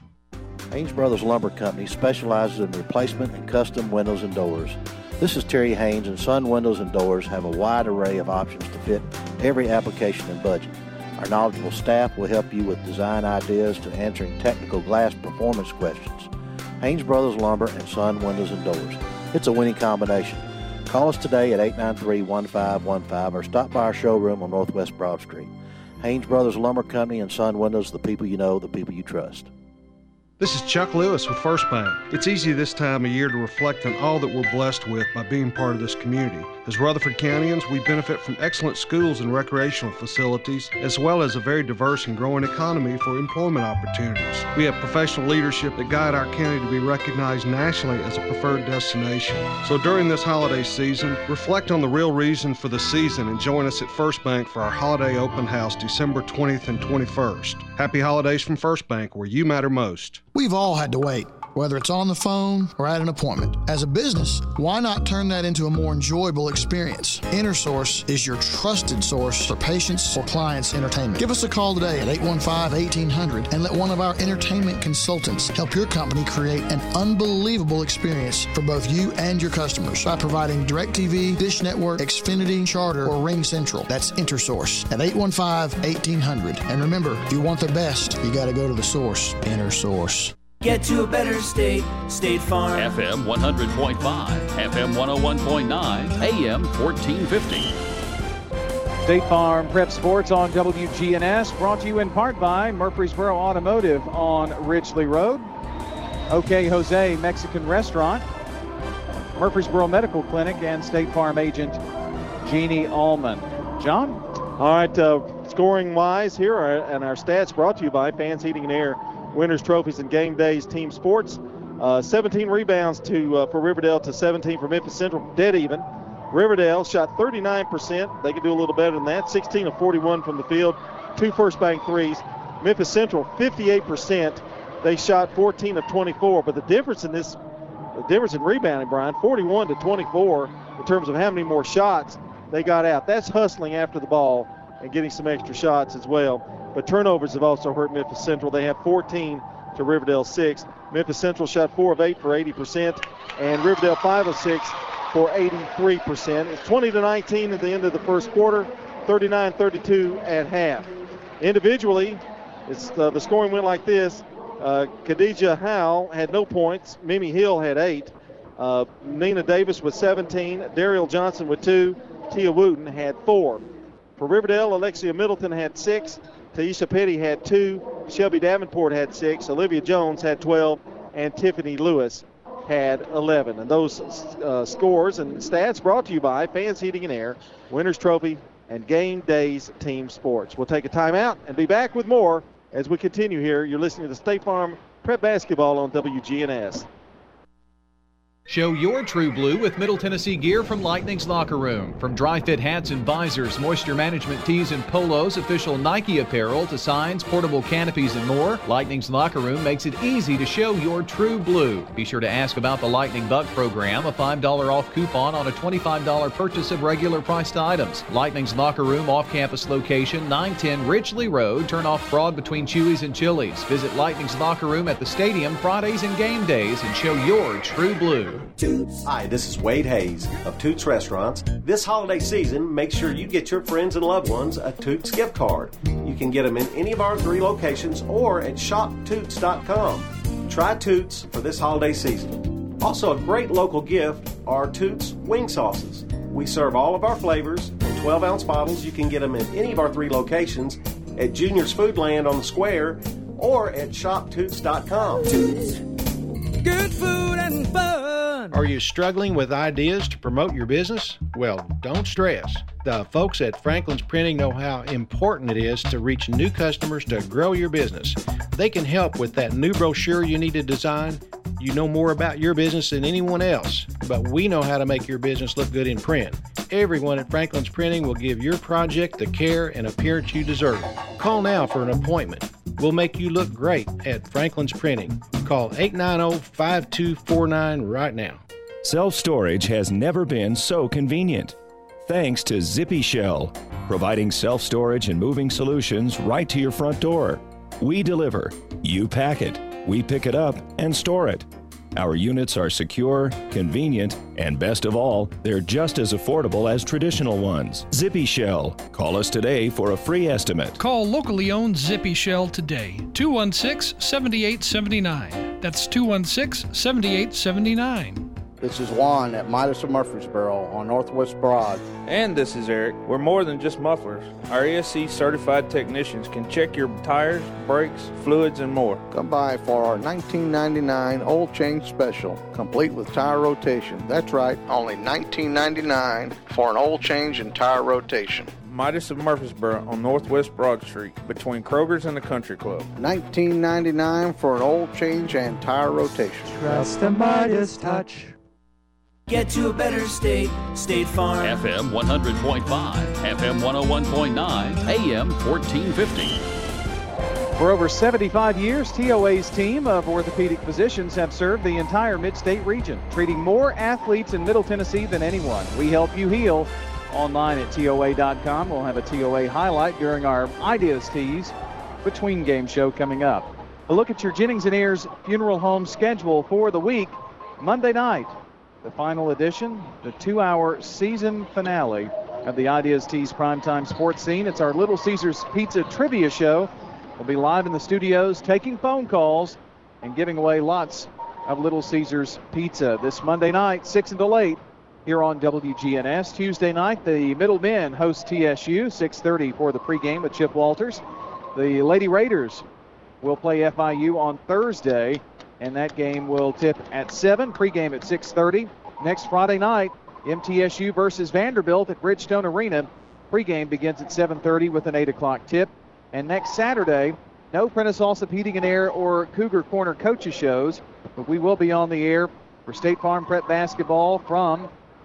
Haynes Brothers Lumber Company specializes in replacement and custom windows and doors. This is Terry Haynes, and Sun Windows and Doors have a wide array of options to fit every application and budget. Our knowledgeable staff will help you with design ideas to answering technical glass performance questions. Haynes Brothers Lumber and Sun Windows and Doors. It's a winning combination. Call us today at eight nine three, one five one five or stop by our showroom on Northwest Broad Street. Haynes Brothers Lumber Company and Sun Windows, the people you know, the people you trust. This is Chuck Lewis with First Bank. It's easy this time of year to reflect on all that we're blessed with by being part of this community. As Rutherford Countyans, we benefit from excellent schools and recreational facilities, as well as a very diverse and growing economy for employment opportunities. We have professional leadership that guide our county to be recognized nationally as a preferred destination. So during this holiday season, reflect on the real reason for the season and join us at First Bank for our holiday open house December twentieth and twenty-first. Happy holidays from First Bank, where you matter most. We've all had to wait, whether it's on the phone or at an appointment. As a business, why not turn that into a more enjoyable experience? InterSource is your trusted source for patients or clients' entertainment. Give us a call today at eight one five, eighteen hundred and let one of our entertainment consultants help your company create an unbelievable experience for both you and your customers by providing DirecTV, Dish Network, Xfinity, Charter, or Ring Central. That's InterSource at eight one five, eighteen hundred. And remember, if you want the best, you got to go to the source, InterSource. Get to a better state, State Farm. F M one hundred point five, F M one oh one point nine, A M fourteen fifty. State Farm Prep Sports on W G N S, brought to you in part by Murfreesboro Automotive on Ridgely Road, OK Jose Mexican Restaurant, Murfreesboro Medical Clinic, and State Farm agent Jeannie Allman. John? All right, uh, scoring-wise here, are, and our stats brought to you by Fans Heating and Air, Winners Trophies and Game Days Team Sports. Uh, seventeen rebounds to uh, for Riverdale to seventeen for Memphis Central, dead even. Riverdale shot thirty-nine percent. They could do a little better than that. sixteen of forty-one from the field, two first bank threes. Memphis Central, fifty-eight percent. They shot fourteen of twenty-four. But the difference in this, the difference in rebounding, Brian, forty-one to twenty-four in terms of how many more shots they got out. That's hustling after the ball and getting some extra shots as well. But turnovers have also hurt Memphis Central. They have fourteen to Riverdale six. Memphis Central shot four of eight for eighty percent, and Riverdale five of six for eighty-three percent. It's twenty to nineteen at the end of the first quarter, thirty-nine thirty-two at half. Individually, it's, uh, the scoring went like this. Uh, Khadijah Howell had no points. Mimi Hill had eight. Uh, Nina Davis with seventeen. Daryl Johnson with two. Tia Wooten had four. For Riverdale, Alexia Middleton had six. Taisha Petty had two. Shelby Davenport had six. Olivia Jones had twelve. And Tiffany Lewis had eleven. And those uh, scores and stats brought to you by Fans Heating and Air, Winners Trophy, and Game Days Team Sports. We'll take a timeout and be back with more as we continue here. You're listening to State Farm Prep Basketball on W G N S. Show your true blue with Middle Tennessee gear from Lightning's Locker Room. From dry fit hats and visors, moisture management tees and polos, official Nike apparel to signs, portable canopies, and more, Lightning's Locker Room makes it easy to show your true blue. Be sure to ask about the Lightning Buck program, a five dollars off coupon on a twenty-five dollars purchase of regular priced items. Lightning's Locker Room off-campus location, nine ten Ridgely Road, turn off Broad between Chewy's and Chili's. Visit Lightning's Locker Room at the stadium Fridays and game days and show your true blue. Toots. Hi, this is Wade Hayes of Toots Restaurants. This holiday season, make sure you get your friends and loved ones a Toots gift card. You can get them in any of our three locations or at shop toots dot com. Try Toots for this holiday season. Also, a great local gift are Toots wing sauces. We serve all of our flavors in twelve ounce bottles. You can get them in any of our three locations at Junior's Foodland on the square or at shop toots dot com. Toots. Good food and fun. Are you struggling with ideas to promote your business? Well, don't stress. The folks at Franklin's Printing know how important it is to reach new customers to grow your business. They can help with that new brochure you need to design. You know more about your business than anyone else, but we know how to make your business look good in print. Everyone at Franklin's Printing will give your project the care and appearance you deserve. Call now for an appointment. We'll make you look great at Franklin's Printing. Call eight nine zero, five two four nine right now. Self-storage has never been so convenient. Thanks to Zippy Shell, providing self-storage and moving solutions right to your front door. We deliver, you pack it, we pick it up and store it. Our units are secure, convenient, and best of all, they're just as affordable as traditional ones. Zippy Shell. Call us today for a free estimate. Call locally owned Zippy Shell today. two one six, seven eight seven nine. That's two one six, seven eight seven nine. This is Juan at Midas of Murfreesboro on Northwest Broad. And this is Eric. We're more than just mufflers. Our E S C certified technicians can check your tires, brakes, fluids, and more. Come by for our nineteen ninety-nine oil change special, complete with tire rotation. That's right, only nineteen ninety-nine for an oil change and tire rotation. Midas of Murfreesboro on Northwest Broad Street, between Kroger's and the Country Club. nineteen ninety-nine for an oil change and tire rotation. Trust the Midas touch. Get to a better state, State Farm. F M one hundred point five, F M one oh one point nine, A M fourteen fifty. For over seventy-five years, T O A's team of orthopedic physicians have served the entire mid-state region, treating more athletes in Middle Tennessee than anyone. We help you heal. Online at T O A dot com. We'll have a T O A highlight during our Ideas Tease between game show coming up. A look at your Jennings and Ayers Funeral Home schedule for the week. Monday night, the final edition, the two-hour season finale of the Ideas Tease primetime sports scene. It's our Little Caesars Pizza Trivia Show. We'll be live in the studios taking phone calls and giving away lots of Little Caesars Pizza this Monday night, six until eight, here on W G N S. Tuesday night, the Middlemen host T S U, six thirty for the pregame with Chip Walters. The Lady Raiders will play F I U on Thursday, and that game will tip at seven, pregame at six thirty. Next Friday night, M T S U versus Vanderbilt at Bridgestone Arena. Pregame begins at seven thirty with an eight o'clock tip. And next Saturday, no Prentice Allsup Heating and Air or Cougar Corner coaches shows, but we will be on the air for State Farm Prep Basketball from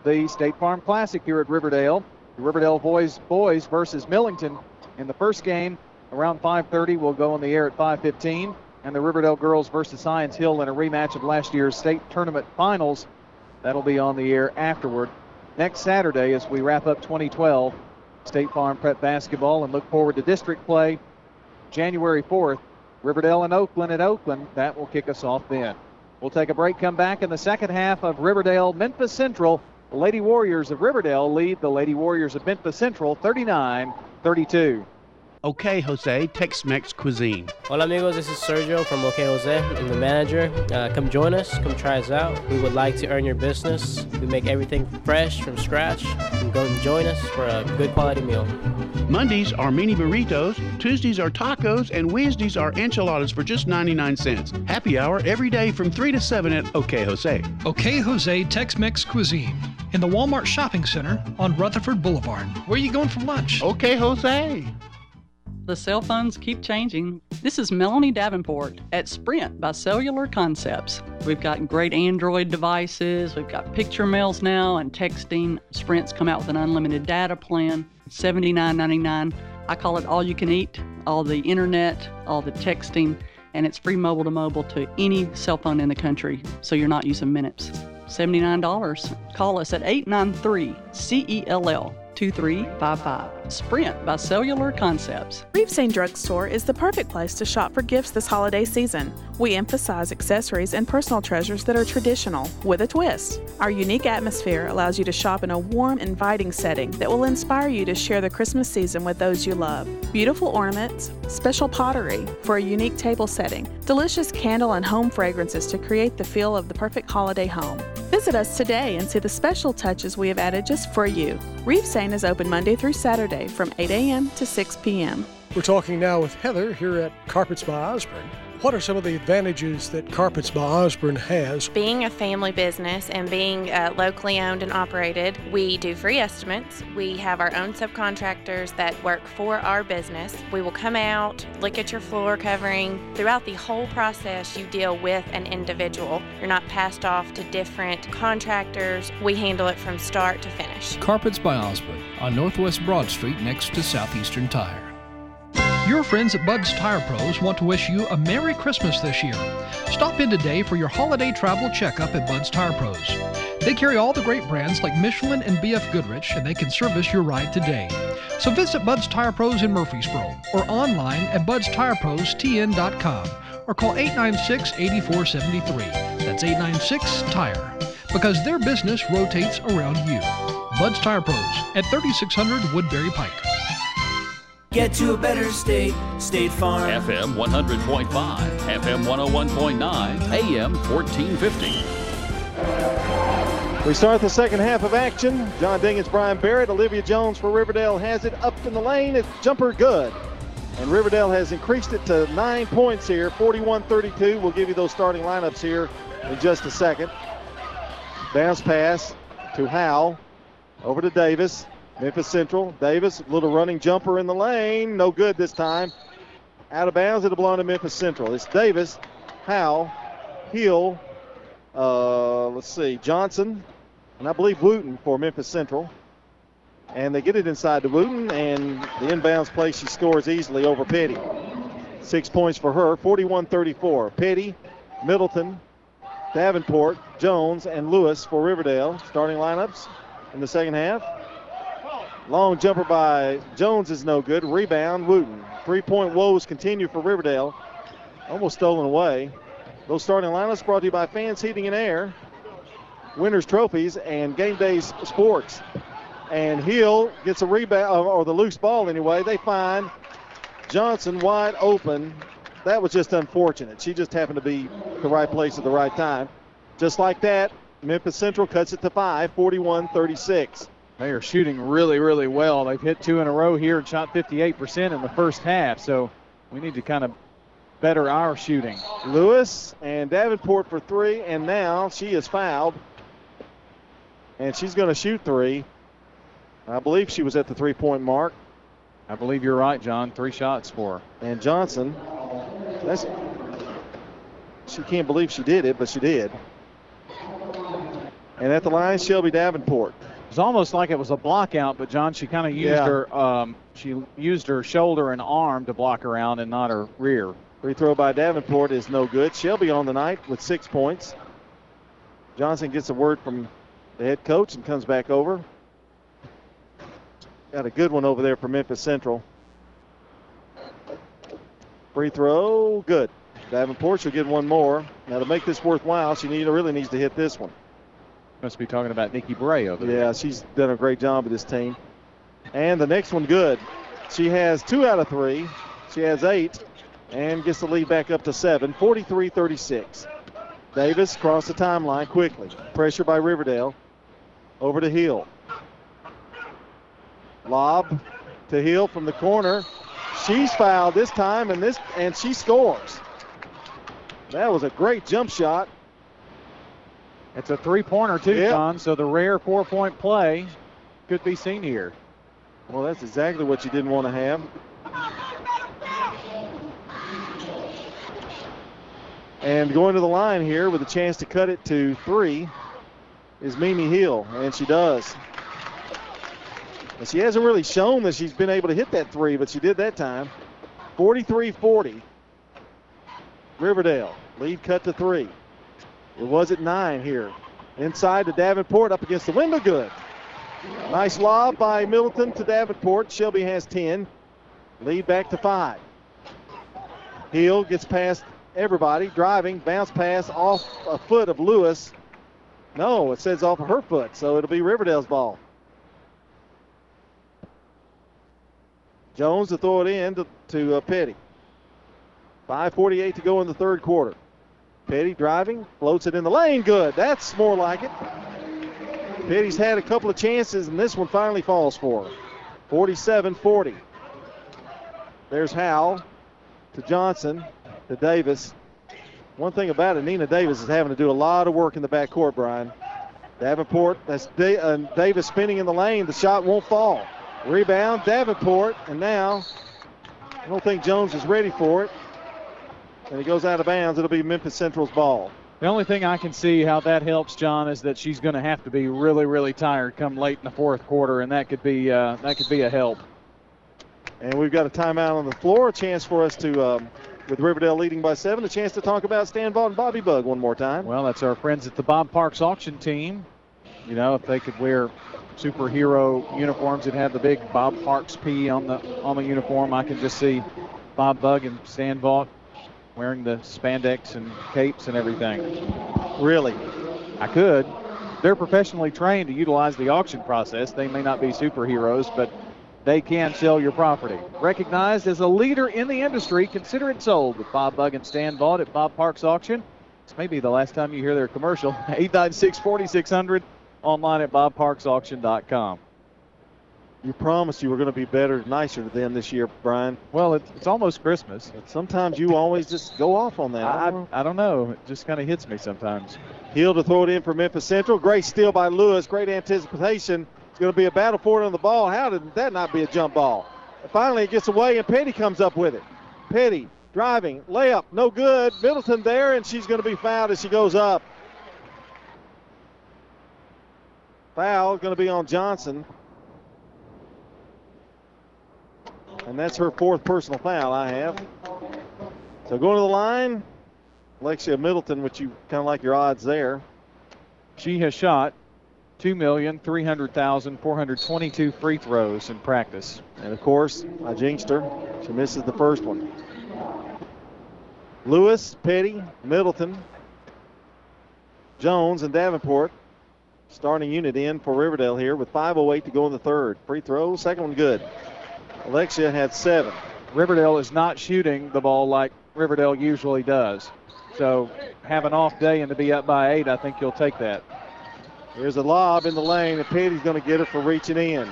the State Farm Classic here at Riverdale. The Riverdale boys boys versus Millington in the first game around five thirty. Will go on the air at five fifteen. And the Riverdale girls versus Science Hill in a rematch of last year's state tournament finals. That'll be on the air afterward. Next Saturday, as we wrap up twenty twelve State Farm Prep basketball and look forward to district play January fourth. Riverdale and Oakland at Oakland. That will kick us off then. We'll take a break, come back in the second half of Riverdale Memphis Central. The Lady Warriors of Riverdale lead the Lady Warriors of Memphis Central thirty-nine thirty-two. Okay, Jose, Tex-Mex cuisine. Hola amigos, this is Sergio from Okay Jose. I'm the manager. Uh, come join us, come try us out. We would like to earn your business. We make everything fresh from scratch. Come go and join us for a good quality meal. Mondays are mini burritos, Tuesdays are tacos, and Wednesdays are enchiladas for just ninety-nine cents. Happy hour every day from three to seven at Okay Jose. Okay Jose Tex-Mex Cuisine in the Walmart Shopping Center on Rutherford Boulevard. Where are you going for lunch? Okay Jose. The cell phones keep changing. This is Melanie Davenport at Sprint by Cellular Concepts. We've got great Android devices. We've got picture mails now and texting. Sprint's come out with an unlimited data plan, seventy-nine ninety-nine. I call it all you can eat, all the internet, all the texting, and it's free mobile to mobile to any cell phone in the country, so you're not using minutes. seventy-nine dollars. Call us at eight nine three C E L L two three five five. Sprint by Cellular Concepts. Reeve Sain Drugstore is the perfect place to shop for gifts this holiday season. We emphasize accessories and personal treasures that are traditional with a twist. Our unique atmosphere allows you to shop in a warm, inviting setting that will inspire you to share the Christmas season with those you love. Beautiful ornaments, special pottery for a unique table setting, delicious candle and home fragrances to create the feel of the perfect holiday home. Visit us today and see the special touches we have added just for you. Reeve Sain is open Monday through Saturday from eight a.m. to six p.m. We're talking now with Heather here at Carpets by Osborne. What are some of the advantages that Carpets by Osborne has? Being a family business and being uh, locally owned and operated, we do free estimates. We have our own subcontractors that work for our business. We will come out, look at your floor covering. Throughout the whole process, you deal with an individual. You're not passed off to different contractors. We handle it from start to finish. Carpets by Osborne on Northwest Broad Street next to Southeastern Tire. Your friends at Bud's Tire Pros want to wish you a Merry Christmas this year. Stop in today for your holiday travel checkup at Bud's Tire Pros. They carry all the great brands like Michelin and B F Goodrich, and they can service your ride today. So visit Bud's Tire Pros in Murfreesboro or online at buds tire pros t n dot com or call eight nine six, eight four seven three. That's eight nine six, tire. Because their business rotates around you. Bud's Tire Pros at thirty-six hundred Woodbury Pike. Get to a better state, State Farm. F M one hundred point five, F M one oh one point nine, A M fourteen fifty. We start the second half of action. John Dinkins, Brian Barrett, Olivia Jones for Riverdale has it up in the lane. It's jumper good. And Riverdale has increased it to nine points here, forty-one thirty-two. We'll give you those starting lineups here in just a second. Bounce pass to Howell. Over to Davis. Memphis Central. Davis, little running jumper in the lane. No good this time. Out of bounds. It'll belong to Memphis Central. It's Davis, Howell, Hill, uh, let's see, Johnson, and I believe Wooten for Memphis Central. And they get it inside to Wooten, and the inbounds play, she scores easily over Petty. Six points for her, forty-one thirty-four. Petty, Middleton, Davenport, Jones, and Lewis for Riverdale. Starting lineups in the second half. Long jumper by Jones is no good. Rebound, Wooten. Three-point woes continue for Riverdale. Almost stolen away. Those starting lineups brought to you by Fans Heating and Air, Winners Trophies, and Game Days Sports. And Hill gets a rebound, or the loose ball anyway. They find Johnson wide open. That was just unfortunate. She just happened to be the right place at the right time. Just like that, Memphis Central cuts it to five, forty-one thirty-six. They are shooting really, really well. They've hit two in a row here and shot fifty-eight percent in the first half, so we need to kind of better our shooting. Lewis and Davenport for three, and now she is fouled. And she's going to shoot three. I believe she was at the three-point mark. I believe you're right, John. Three shots for her. And Johnson, that's, she can't believe she did it, but she did. And at the line, Shelby Davenport. It was almost like it was a block out, but John, she kind of used Yeah. her um, she used her shoulder and arm to block around and not her rear. Free throw by Davenport is no good. Shelby on the night with six points. Johnson gets a word from the head coach and comes back over. Got a good one over there for Memphis Central. Free throw, good. Davenport she'll get one more. Now to make this worthwhile, she need, really needs to hit this one. Must be talking about Nikki Bray over there. Yeah, she's done a great job with this team. And the next one good. She has two out of three. She has eight and gets the lead back up to seven, forty-three thirty-six. Davis across the timeline quickly. Pressure by Riverdale. Over to Hill. Lob to Hill from the corner. She's fouled this time, and this and she scores. That was a great jump shot. It's a three-pointer too, Yep. John, so the rare four-point play could be seen here. Well, that's exactly what you didn't want to have. And going to the line here with a chance to cut it to three is Mimi Hill, and she does. And she hasn't really shown that she's been able to hit that three, but she did that time. forty-three forty. Riverdale, lead cut to three. It was at nine here. Inside to Davenport, up against the window, good. Nice lob by Middleton to Davenport. Shelby has ten. Lead back to five. Hill gets past everybody, driving, bounce pass off a foot of Lewis. No, it says off of her foot, so it'll be Riverdale's ball. Jones to throw it in to, to uh, Petty. five forty-eight to go in the third quarter. Petty driving, floats it in the lane, good. That's more like it. Petty's had a couple of chances, and this one finally falls for her. forty-seven forty. There's Howell to Johnson to Davis. One thing about it, Nina Davis is having to do a lot of work in the backcourt, Brian. Davenport, that's da- uh, Davis spinning in the lane. The shot won't fall. Rebound, Davenport, and now I don't think Jones is ready for it. And he goes out of bounds. It'll be Memphis Central's ball. The only thing I can see how that helps, John, is that she's going to have to be really, really tired come late in the fourth quarter, and that could be uh, that could be a help. And we've got a timeout on the floor. A chance for us to, um, with Riverdale leading by seven, a chance to talk about Stan Vaught and Bobby Bug one more time. Well, that's our friends at the Bob Parks auction team. You know, if they could wear superhero uniforms that have the big Bob Parks P on the on the uniform, I can just see Bob Bug and Stan Vaught wearing the spandex and capes and everything. Really? I could. They're professionally trained to utilize the auction process. They may not be superheroes, but they can sell your property. Recognized as a leader in the industry, consider it sold with Bob Bug and Stan Vaught at Bob Parks Auction. This may be the last time you hear their commercial. eight nine six, four six zero zero, online at bob parks auction dot com. You promised you were going to be better, nicer to them this year, Brian. Well, it's, it's almost Christmas. But sometimes you always just go off on that. I, I, I don't know. It just kind of hits me sometimes. Hill to throw it in for Memphis Central. Great steal by Lewis. Great anticipation. It's going to be a battle for it on the ball. How did that not be a jump ball? And finally, it gets away, and Petty comes up with it. Petty driving, layup, no good. Middleton there, and she's going to be fouled as she goes up. Foul going to be on Johnson. And that's her fourth personal foul I have. So going to the line, Alexia Middleton, which you kind of like your odds there. She has shot two million three hundred thousand four hundred twenty-two free throws in practice. And of course, I jinxed her. She misses the first one. Lewis, Petty, Middleton, Jones, and Davenport. Starting unit in for Riverdale here with five oh eight to go in the third. Free throw, second one good. Alexia had seven. Riverdale is not shooting the ball like Riverdale usually does. So have an off day and to be up by eight, I think you'll take that. Here's a lob in the lane, and Petty's going to get it for reaching in.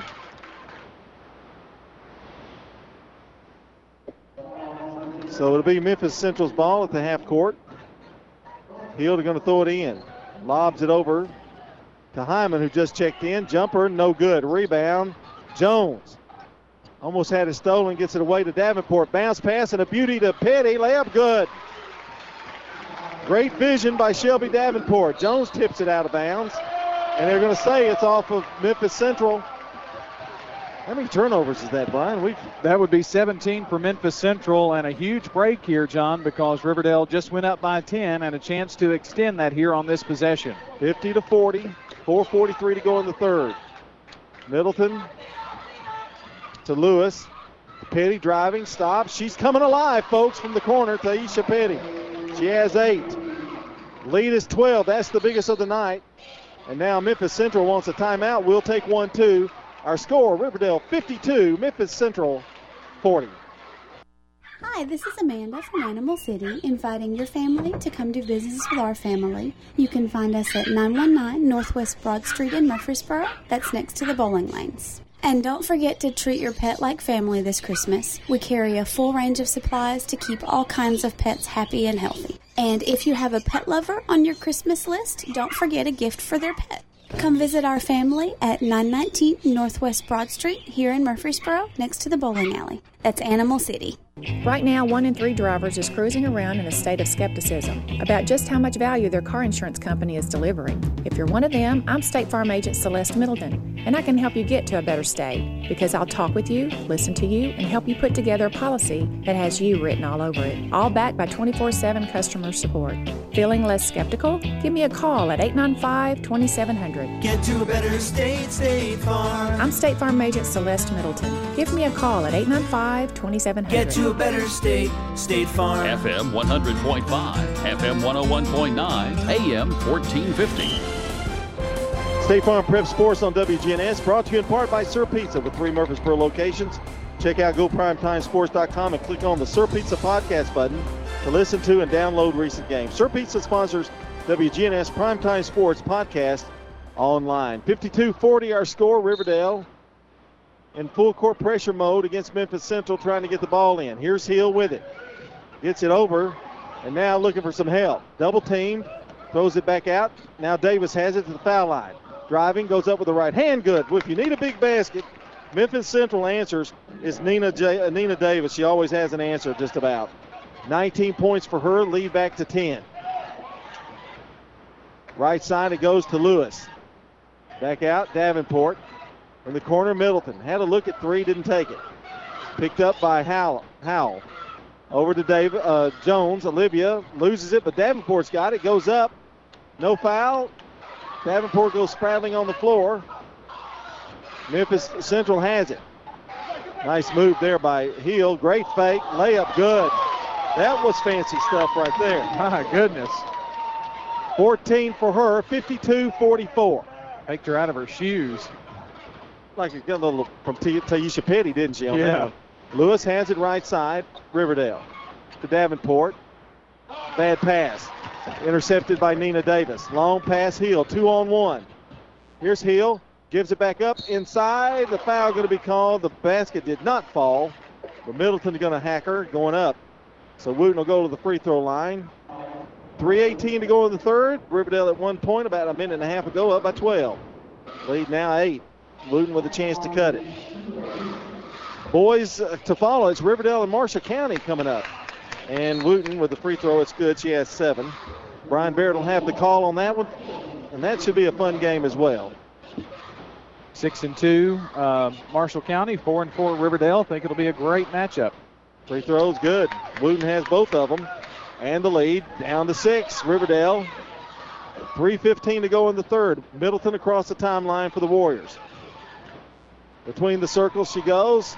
So it'll be Memphis Central's ball at the half court. Hill going to throw it in. Lobs it over to Hyman, who just checked in. Jumper, no good. Rebound, Jones. Almost had it stolen, gets it away to Davenport. Bounce pass and a beauty to Petty. Layup good. Great vision by Shelby Davenport. Jones tips it out of bounds. And they're going to say it's off of Memphis Central. How many turnovers is that, Brian? We That would be seventeen for Memphis Central, and a huge break here, John, because Riverdale just went up by ten and a chance to extend that here on this possession. fifty to forty, four forty-three to go in the third. Middleton to Lewis. Petty driving, stops. She's coming alive, folks, from the corner. Taisha Petty. She has eight. Lead is twelve. That's the biggest of the night. And now Memphis Central wants a timeout. We'll take one, two. Our score, Riverdale fifty-two, Memphis Central forty. Hi, this is Amanda from Animal City, inviting your family to come do business with our family. You can find us at nine one nine Northwest Broad Street in Murfreesboro. That's next to the bowling lanes. And don't forget to treat your pet like family this Christmas. We carry a full range of supplies to keep all kinds of pets happy and healthy. And if you have a pet lover on your Christmas list, don't forget a gift for their pet. Come visit our family at nine nineteen Northwest Broad Street here in Murfreesboro, next to the bowling alley. That's Animal City. Right now, one in three drivers is cruising around in a state of skepticism about just how much value their car insurance company is delivering. If you're one of them, I'm State Farm Agent Celeste Middleton, and I can help you get to a better state because I'll talk with you, listen to you, and help you put together a policy that has you written all over it, all backed by twenty-four seven customer support. Feeling less skeptical? Give me a call at eight nine five, two seven zero zero. Get to a better state, State Farm. I'm State Farm Agent Celeste Middleton. Give me a call at eight nine five, two seven zero zero. Get to a better state, State Farm. F M one hundred point five, F M one oh one point nine, A M fourteen fifty. State Farm Prep Sports on W G N S, brought to you in part by Sir Pizza with three Murfreesboro locations. Check out go primetime sports dot com and click on the Sir Pizza podcast button to listen to and download recent games. Sir Pizza sponsors W G N S Primetime Sports podcast online. fifty-two forty our score. Riverdale in full court pressure mode against Memphis Central, trying to get the ball in. Here's Hill with it. Gets it over, and now looking for some help. Double teamed, throws it back out. Now Davis has it to the foul line. Driving, goes up with the right hand. Good. If you need a big basket, Memphis Central answers is Nina J- uh, Nina Davis. She always has an answer just about. nineteen points for her, lead back to ten. Right side, it goes to Lewis. Back out, Davenport. In the corner, Middleton. Had a look at three, didn't take it. Picked up by Howell. Howell. Over to Dave, uh, Jones. Olivia loses it, but Davenport's got it. Goes up. No foul. Davenport goes spraddling on the floor. Memphis Central has it. Nice move there by Hill. Great fake. Layup good. That was fancy stuff right there. My goodness. fourteen for her, fifty-two forty-four. Faked her out of her shoes. Like a good little from T- Taisha Petty, didn't she? On yeah. that one. Lewis has it right side. Riverdale to Davenport. Bad pass. Intercepted by Nina Davis. Long pass, Hill. Two on one. Here's Hill. Gives it back up inside. The foul going to be called. The basket did not fall. But Middleton's going to hack her going up. So Wooten will go to the free throw line. three eighteen to go in the third. Riverdale at one point about a minute and a half ago up by twelve. Lead now eight. Wooten with a chance to cut it. Boys uh, to follow. It's Riverdale and Marshall County coming up. And Wooten with the free throw. It's good. She has seven. Brian Barrett will have the call on that one. And that should be a fun game as well. Six and two, uh, Marshall County. Four and four, Riverdale. Think it'll be a great matchup. Free throws good. Wooten has both of them. And the lead down to six. Riverdale. three fifteen to go in the third. Middleton across the timeline for the Warriors. Between the circles she goes.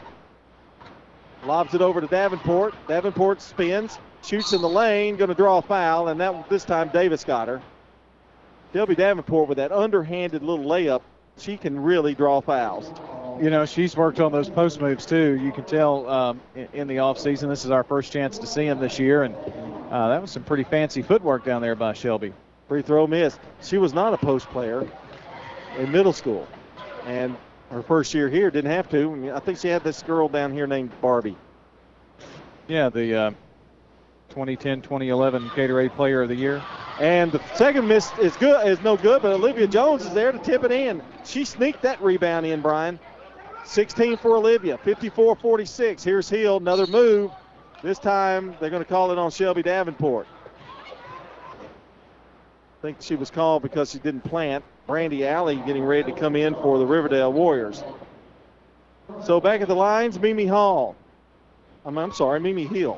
Lobs it over to Davenport. Davenport spins. Shoots in the lane. Going to draw a foul. And that this time Davis got her. Shelby Davenport with that underhanded little layup. She can really draw fouls. You know, she's worked on those post moves too. You can tell um, in, in the offseason. This is our first chance to see him this year. And uh, that was some pretty fancy footwork down there by Shelby. Free throw missed. She was not a post player in middle school. And her first year here didn't have to. I think she had this girl down here named Barbie. Yeah, the uh, twenty ten twenty eleven Gatorade Player of the Year. And the second miss is good, is no good, but Olivia Jones is there to tip it in. She sneaked that rebound in, Brian. sixteen for Olivia, fifty-four forty-six. Here's Hill, another move. This time they're going to call it on Shelby Davenport. think she was called because she didn't plant. Brandy Alley getting ready to come in for the Riverdale Warriors. So back at the lines, Mimi Hall. I'm, I'm sorry, Mimi Hill.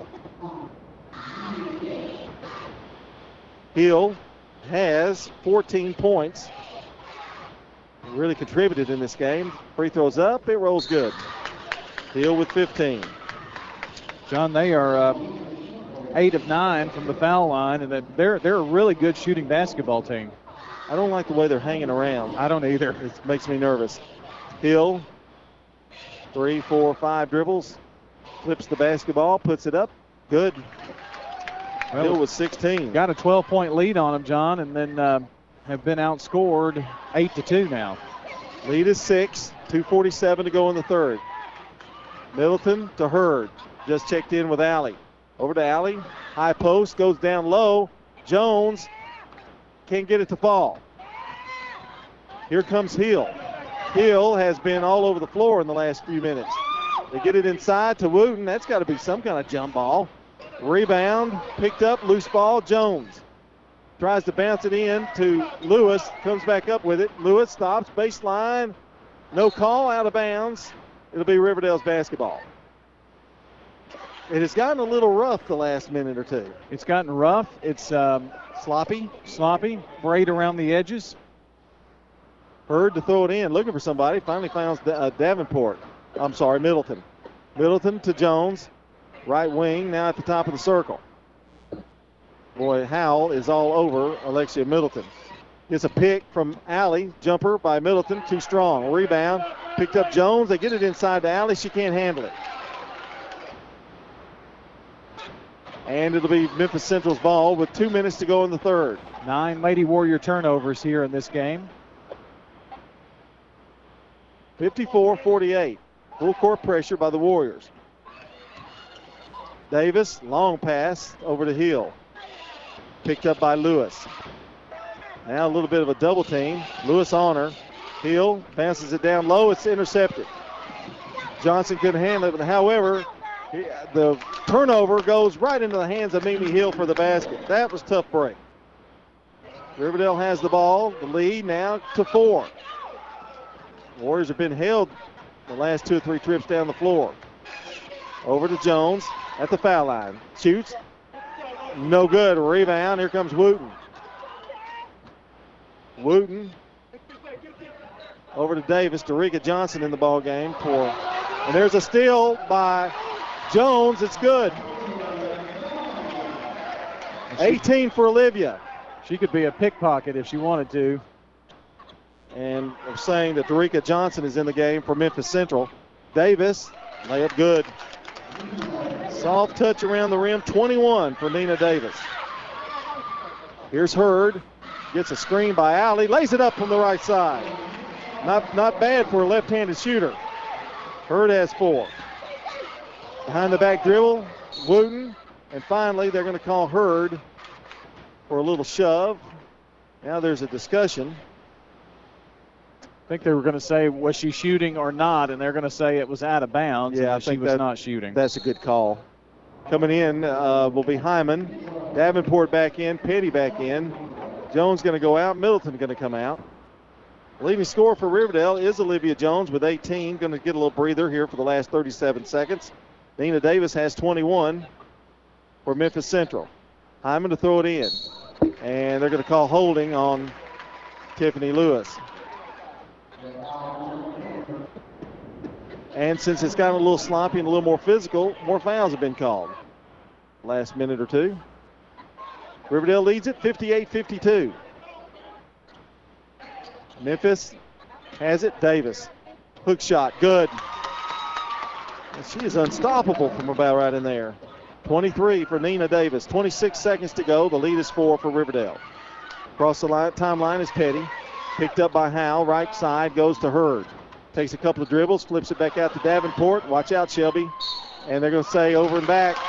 Hill has fourteen points. Really contributed in this game. Free throws up, it rolls good. Hill with fifteen. John, they are uh, eight of nine from the foul line, and they're they're a really good shooting basketball team. I don't like the way they're hanging around. I don't either. It makes me nervous. Hill, three, four, five dribbles, flips the basketball, puts it up, good. Well, Hill with sixteen. Got a twelve-point lead on them, John, and then uh, have been outscored eight to two now. Lead is six. two forty-seven to go in the third. Middleton to Hurd. Just checked in with Alley. Over to Alley. High post goes down low. Jones can't get it to fall. Here comes Hill. Hill has been all over the floor in the last few minutes. They get it inside to Wooten. That's got to be some kind of jump ball. Rebound, picked up, loose ball, Jones. Tries to bounce it in to Lewis, comes back up with it. Lewis stops, baseline, no call, out of bounds. It'll be Riverdale's basketball. It has gotten a little rough the last minute or two. It's gotten rough. It's um, sloppy, sloppy, frayed around the edges. Hurd to throw it in, looking for somebody. Finally finds uh, Davenport. I'm sorry, Middleton. Middleton to Jones. Right wing, now at the top of the circle. Boy, Howell is all over Alexia Middleton. Gets a pick from Alley. Jumper by Middleton, too strong. Rebound, picked up Jones. They get it inside to Alley. She can't handle it. And it'll be Memphis Central's ball with two minutes to go in the third. Nine Lady Warrior turnovers here in this game. fifty-four forty-eight. Full court pressure by the Warriors. Davis, long pass over to Hill. Picked up by Lewis. Now a little bit of a double team. Lewis on her. Hill passes it down low. It's intercepted. Johnson couldn't handle it, but however, he, the turnover goes right into the hands of Mimi Hill for the basket. That was a tough break. Riverdale has the ball. The lead now to four. Warriors have been held the last two or three trips down the floor. Over to Jones at the foul line. Shoots. No good. Rebound. Here comes Wooten. Wooten. Over to Davis. Dorica Johnson in the ball game for. And there's a steal by Jones. It's good. eighteen for Olivia. She could be a pickpocket if she wanted to. And I'm saying that Dorica Johnson is in the game for Memphis Central. Davis, layup good. Soft touch around the rim, twenty-one for Nina Davis. Here's Hurd, gets a screen by Alley, lays it up from the right side. Not, not bad for a left-handed shooter. Hurd has four. Behind the back dribble, Wooten, and finally they're going to call Hurd for a little shove. Now there's a discussion. I think they were going to say, was she shooting or not, and they're going to say it was out of bounds. Yeah, and I she think was that, not shooting. That's a good call. Coming in uh, will be Hyman. Davenport back in, Petty back in. Jones going to go out, Middleton going to come out. Leading scorer for Riverdale is Olivia Jones with eighteen. Going to get a little breather here for the last thirty-seven seconds. Nina Davis has twenty-one for Memphis Central. Hyman to throw it in. And they're going to call holding on Tiffany Lewis. And since it's gotten a little sloppy and a little more physical, more fouls have been called. Last minute or two. Riverdale leads it fifty-eight fifty-two. Memphis has it. Davis. Hook shot. Good. And she is unstoppable from about right in there. twenty-three for Nina Davis. twenty-six seconds to go. The lead is four for Riverdale. Across the line, timeline is Petty. Picked up by Howell. Right side goes to Hurd. Takes a couple of dribbles, flips it back out to Davenport. Watch out, Shelby. And they're going to say over and back.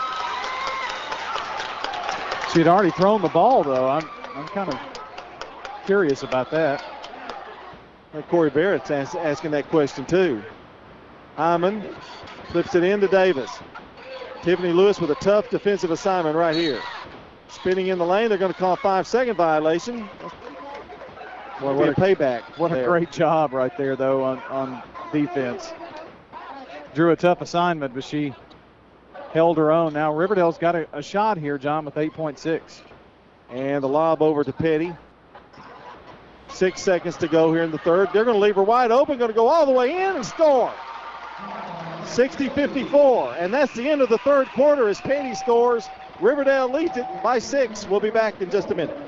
She had already thrown the ball, though. I'm, I'm kind of curious about that. And Corey Barrett's ask, asking that question, too. Hyman flips it in to Davis. Tiffany Lewis with a tough defensive assignment right here. spinning in the lane. They're going to call a five-second violation. Well, what what a a payback. What there. a great job right there, though, on, on defense. Drew a tough assignment, but she held her own. Now Riverdale's got a, a shot here, John, with eight point six. And the lob over to Petty. Six seconds to go here in the third. They're going to leave her wide open, going to go all the way in and score. sixty fifty-four, and that's the end of the third quarter as Petty scores. Riverdale leads it by six. We'll be back in just a minute.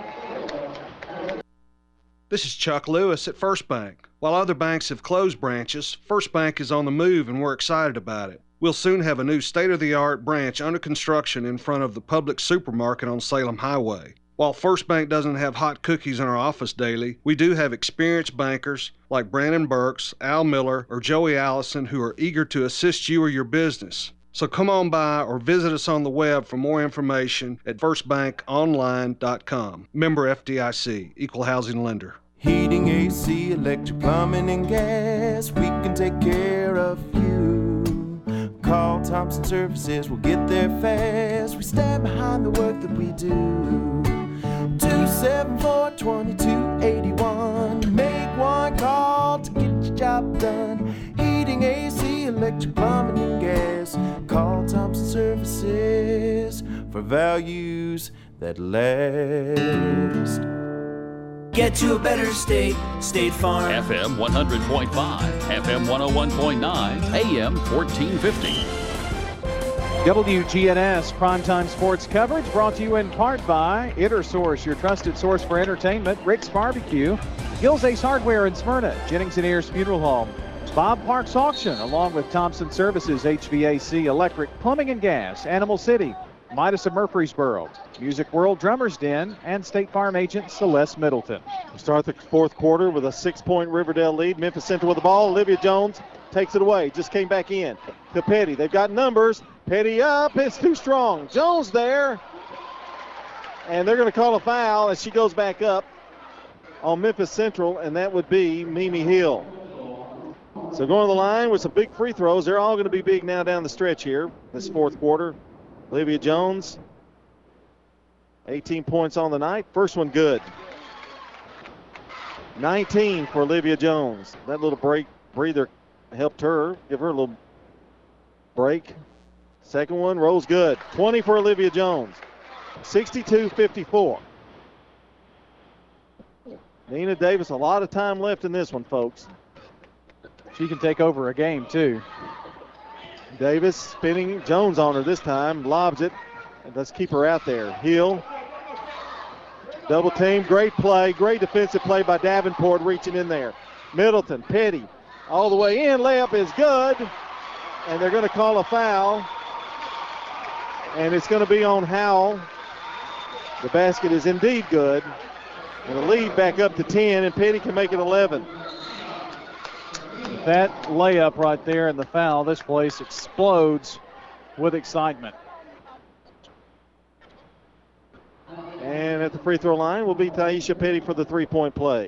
This is Chuck Lewis at First Bank. While other banks have closed branches, First Bank is on the move and we're excited about it. We'll soon have a new state-of-the-art branch under construction in front of the Publix supermarket on Salem Highway. While First Bank doesn't have hot cookies in our office daily, we do have experienced bankers like Brandon Burks, Al Miller, or Joey Allison who are eager to assist you or your business. So come on by or visit us on the web for more information at first bank online dot com. Member F D I C, Equal Housing Lender. Heating, A C, electric, plumbing, and gas, we can take care of you. Call Thompson Services, we'll get there fast. We stand behind the work that we do. two seven four, two two eight one. Make one call to get your job done. Heating, A C, electric, plumbing, and gas. Call Thompson Services for values that last. Get to a better state, State Farm. F M one hundred point five, F M one oh one point nine, A M fourteen fifty. W G N S Primetime Sports coverage brought to you in part by InterSource, your trusted source for entertainment, Rick's Barbecue, Gills Ace Hardware in Smyrna, Jennings and Ayers Funeral Home, Bob Parks Auction, along with Thompson Services, H V A C, Electric, Plumbing and Gas, Animal City, Midas of Murfreesboro, Music World Drummers Den, and State Farm agent Celeste Middleton. We start the fourth quarter with a six-point Riverdale lead. Memphis Central with the ball. Olivia Jones takes it away. Just came back in to Petty. They've got numbers. Petty up. It's too strong. Jones there. And they're going to call a foul as she goes back up on Memphis Central, and that would be Mimi Hill. So going to the line with some big free throws. They're all going to be big now down the stretch here this fourth quarter. Olivia Jones, eighteen points on the night. First one good. nineteen for Olivia Jones. That little break breather helped her, give her a little break. Second one rolls good. twenty for Olivia Jones. sixty-two fifty-four. Nina Davis, a lot of time left in this one, folks. She can take over a game, too. Davis spinning, Jones on her this time, lobs it. Let's keep her out there. Hill, double team, great play, great defensive play by Davenport reaching in there. Middleton, Petty, all the way in, layup is good, and they're going to call a foul, and it's going to be on Howell. The basket is indeed good, and the lead back up to ten, and Petty can make it eleven. That layup right there and the foul, this place explodes with excitement. And at the free throw line will be Taisha Petty for the three-point play.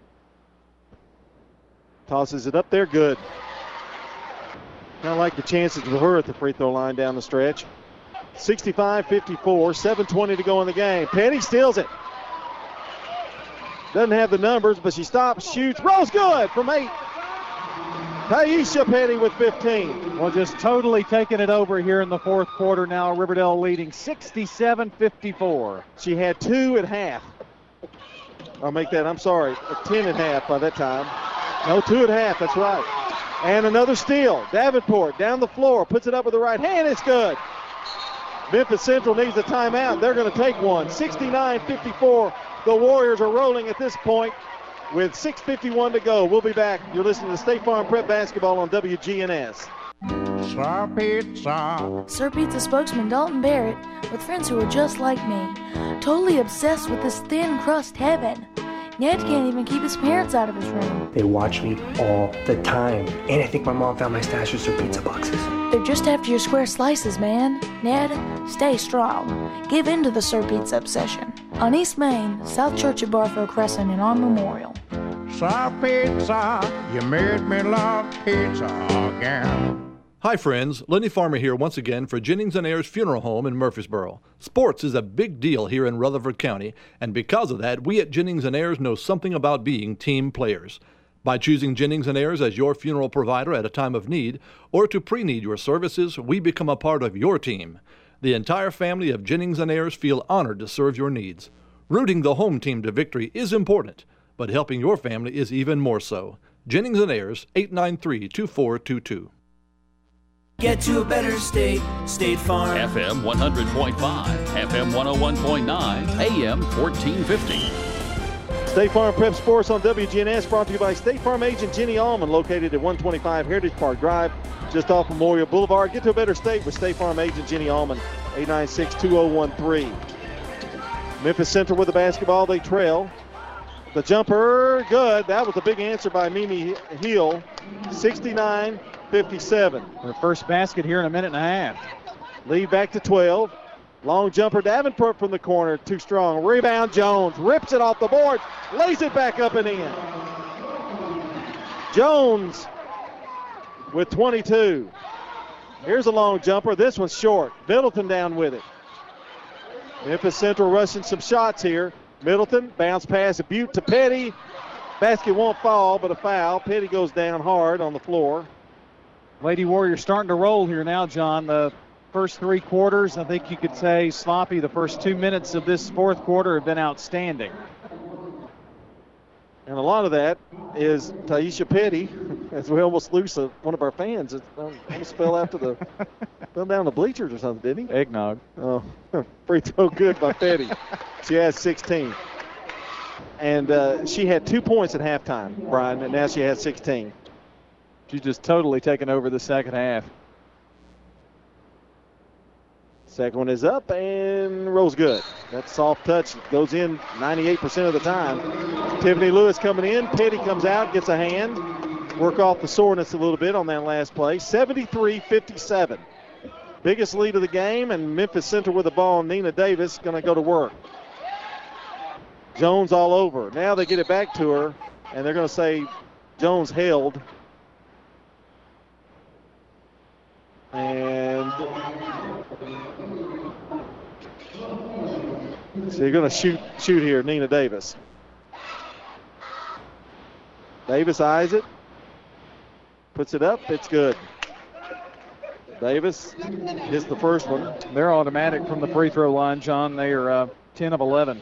Tosses it up there, good. Kind of like the chances of her at the free throw line down the stretch. sixty-five fifty-four, seven twenty to go in the game. Petty steals it. Doesn't have the numbers, but she stops, shoots, rolls good from eight. Taisha Petty with fifteen. Well, just totally taking it over here in the fourth quarter now. Riverdale leading sixty-seven fifty-four. She had two at half. I'll make that, I'm sorry, ten at half by that time. No, two at half, that's right. And another steal. Davenport down the floor, puts it up with the right hand, it's good. Memphis Central needs a timeout. They're going to take one. sixty-nine fifty-four. The Warriors are rolling at this point with six fifty-one to go. We'll be back. You're listening to State Farm Prep Basketball on W G N S. Sir Pizza. Sir Pizza spokesman Dalton Barrett with friends who are just like me. Totally obsessed with this thin crust heaven. Ned can't even keep his parents out of his room. They watch me all the time. And I think my mom found my stash of Sir Pizza boxes. They're just after your square slices, man. Ned, stay strong. Give in to the Sir Pizza obsession. On East Main, South Church of Barfow Crescent, and on Memorial. Sir Pizza, you made me love pizza again. Hi friends, Lenny Farmer here once again for Jennings and Ayers Funeral Home in Murfreesboro. Sports is a big deal here in Rutherford County, and because of that, we at Jennings and Ayers know something about being team players. By choosing Jennings and Ayers as your funeral provider at a time of need, or to pre-need your services, we become a part of your team. The entire family of Jennings and Ayers feel honored to serve your needs. Rooting the home team to victory is important, but helping your family is even more so. Jennings and Ayers, eight nine three, two four two two. Get to a better state, State Farm. F M one hundred point five, F M one oh one point nine, A M fourteen fifty. State Farm Prep Sports on W G N S, brought to you by State Farm agent Jenny Allman, located at one twenty-five Heritage Park Drive, just off Memorial Boulevard. Get to a better state with State Farm agent Jenny Allman, eight nine six, two oh one three. Memphis Central with the basketball, they trail. The jumper, good. That was a big answer by Mimi Hill, sixty-nine fifty-seven. Her first basket here in a minute and a half. Lead back to twelve. Long jumper, Davenport from the corner, too strong. Rebound, Jones rips it off the board, lays it back up and in. Jones with twenty-two. Here's a long jumper. This one's short. Middleton down with it. Memphis Central rushing some shots here. Middleton, bounce pass, a Butte to Petty. Basket won't fall, but a foul. Petty goes down hard on the floor. Lady Warriors starting to roll here now, John. The first three quarters, I think you could say sloppy. The first two minutes of this fourth quarter have been outstanding. And a lot of that is Taisha Petty, as we almost lose a, one of our fans. It almost fell after the fell down the bleachers or something, didn't he? Eggnog. Oh, free throw good by Petty. She has sixteen. And uh, she had two points at halftime, Brian, and now she has sixteen. She's just totally taken over the second half. Second one is up and rolls good. That soft touch goes in ninety-eight percent of the time. Tiffany Lewis coming in. Petty comes out, gets a hand. Work off the soreness a little bit on that last play. seventy-three fifty-seven. Biggest lead of the game, and Memphis Central with the ball. Nina Davis going to go to work. Jones all over. Now they get it back to her, and they're going to say Jones held. And so you're going to shoot shoot here, Nina Davis. Davis eyes it, puts it up, it's good. Davis hits the first one. They're automatic from the free throw line, John. They are uh, ten of eleven.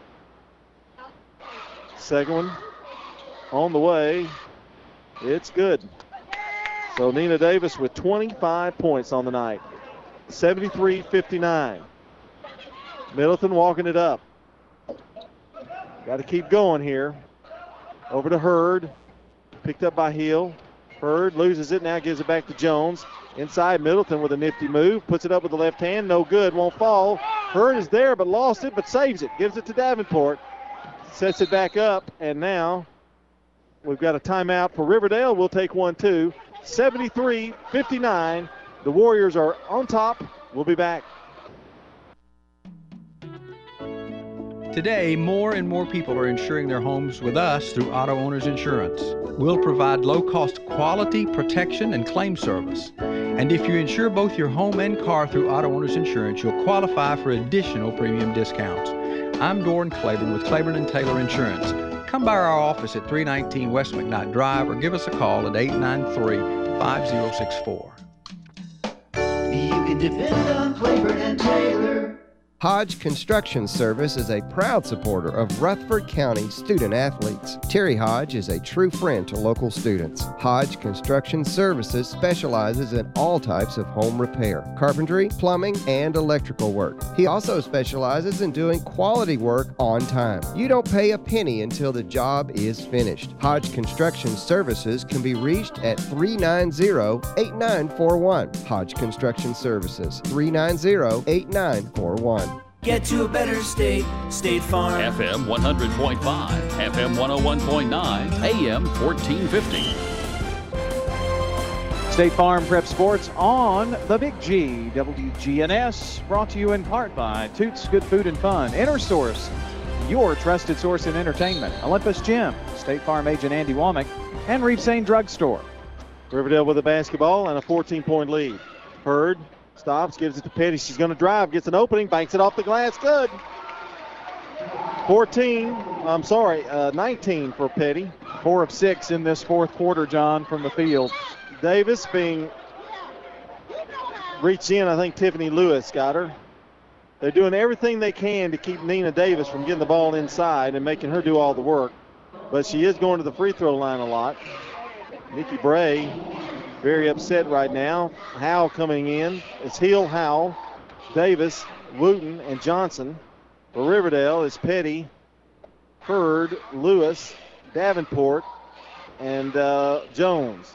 Second one on the way. It's good. So Nina Davis with twenty-five points on the night. seventy-three fifty-nine. Middleton walking it up. Got to keep going here. Over to Hurd. Picked up by Hill. Hurd loses it, now gives it back to Jones. Inside, Middleton with a nifty move. Puts it up with the left hand. No good, won't fall. Hurd is there but lost it, but saves it. Gives it to Davenport. Sets it back up, and now we've got a timeout for Riverdale. We'll take one, too. seventy-three fifty-nine. The Warriors are on top. We'll be back. Today, more and more people are insuring their homes with us through Auto Owners Insurance. We'll provide low-cost quality, protection, and claim service. And if you insure both your home and car through Auto Owners Insurance, you'll qualify for additional premium discounts. I'm Doran Claiborne with Claiborne and Taylor Insurance. Come by our office at three nineteen West McKnight Drive or give us a call at eight nine three, five oh six four. You can depend on Claiborne and Taylor. Hodge Construction Service is a proud supporter of Rutherford County student athletes. Terry Hodge is a true friend to local students. Hodge Construction Services specializes in all types of home repair, carpentry, plumbing, and electrical work. He also specializes in doing quality work on time. You don't pay a penny until the job is finished. Hodge Construction Services can be reached at three nine zero, eight nine four one. Hodge Construction Services, three nine zero, eight nine four one. Get to a better state, State Farm. F M one hundred point five, F M one oh one point nine, A M fourteen fifty. State Farm Prep Sports on the Big G. W G N S, brought to you in part by Toots Good Food and Fun, InterSource, your trusted source in entertainment, Olympus Gym, State Farm agent Andy Womack, and Reeve Sain Drug Store. Riverdale with the basketball and a fourteen-point lead. Hurd stops, gives it to Petty. She's going to drive, gets an opening, banks it off the glass. Good. fourteen, I'm sorry, uh, nineteen for Petty. Four of six in this fourth quarter, John, from the field. Davis being reached in. I think Tiffany Lewis got her. They're doing everything they can to keep Nina Davis from getting the ball inside and making her do all the work. But she is going to the free throw line a lot. Nikki Bray very upset right now. Howell coming in. It's Hill, Howell, Davis, Wooten, and Johnson. For Riverdale, it's Petty, Hurd, Lewis, Davenport, and uh, Jones.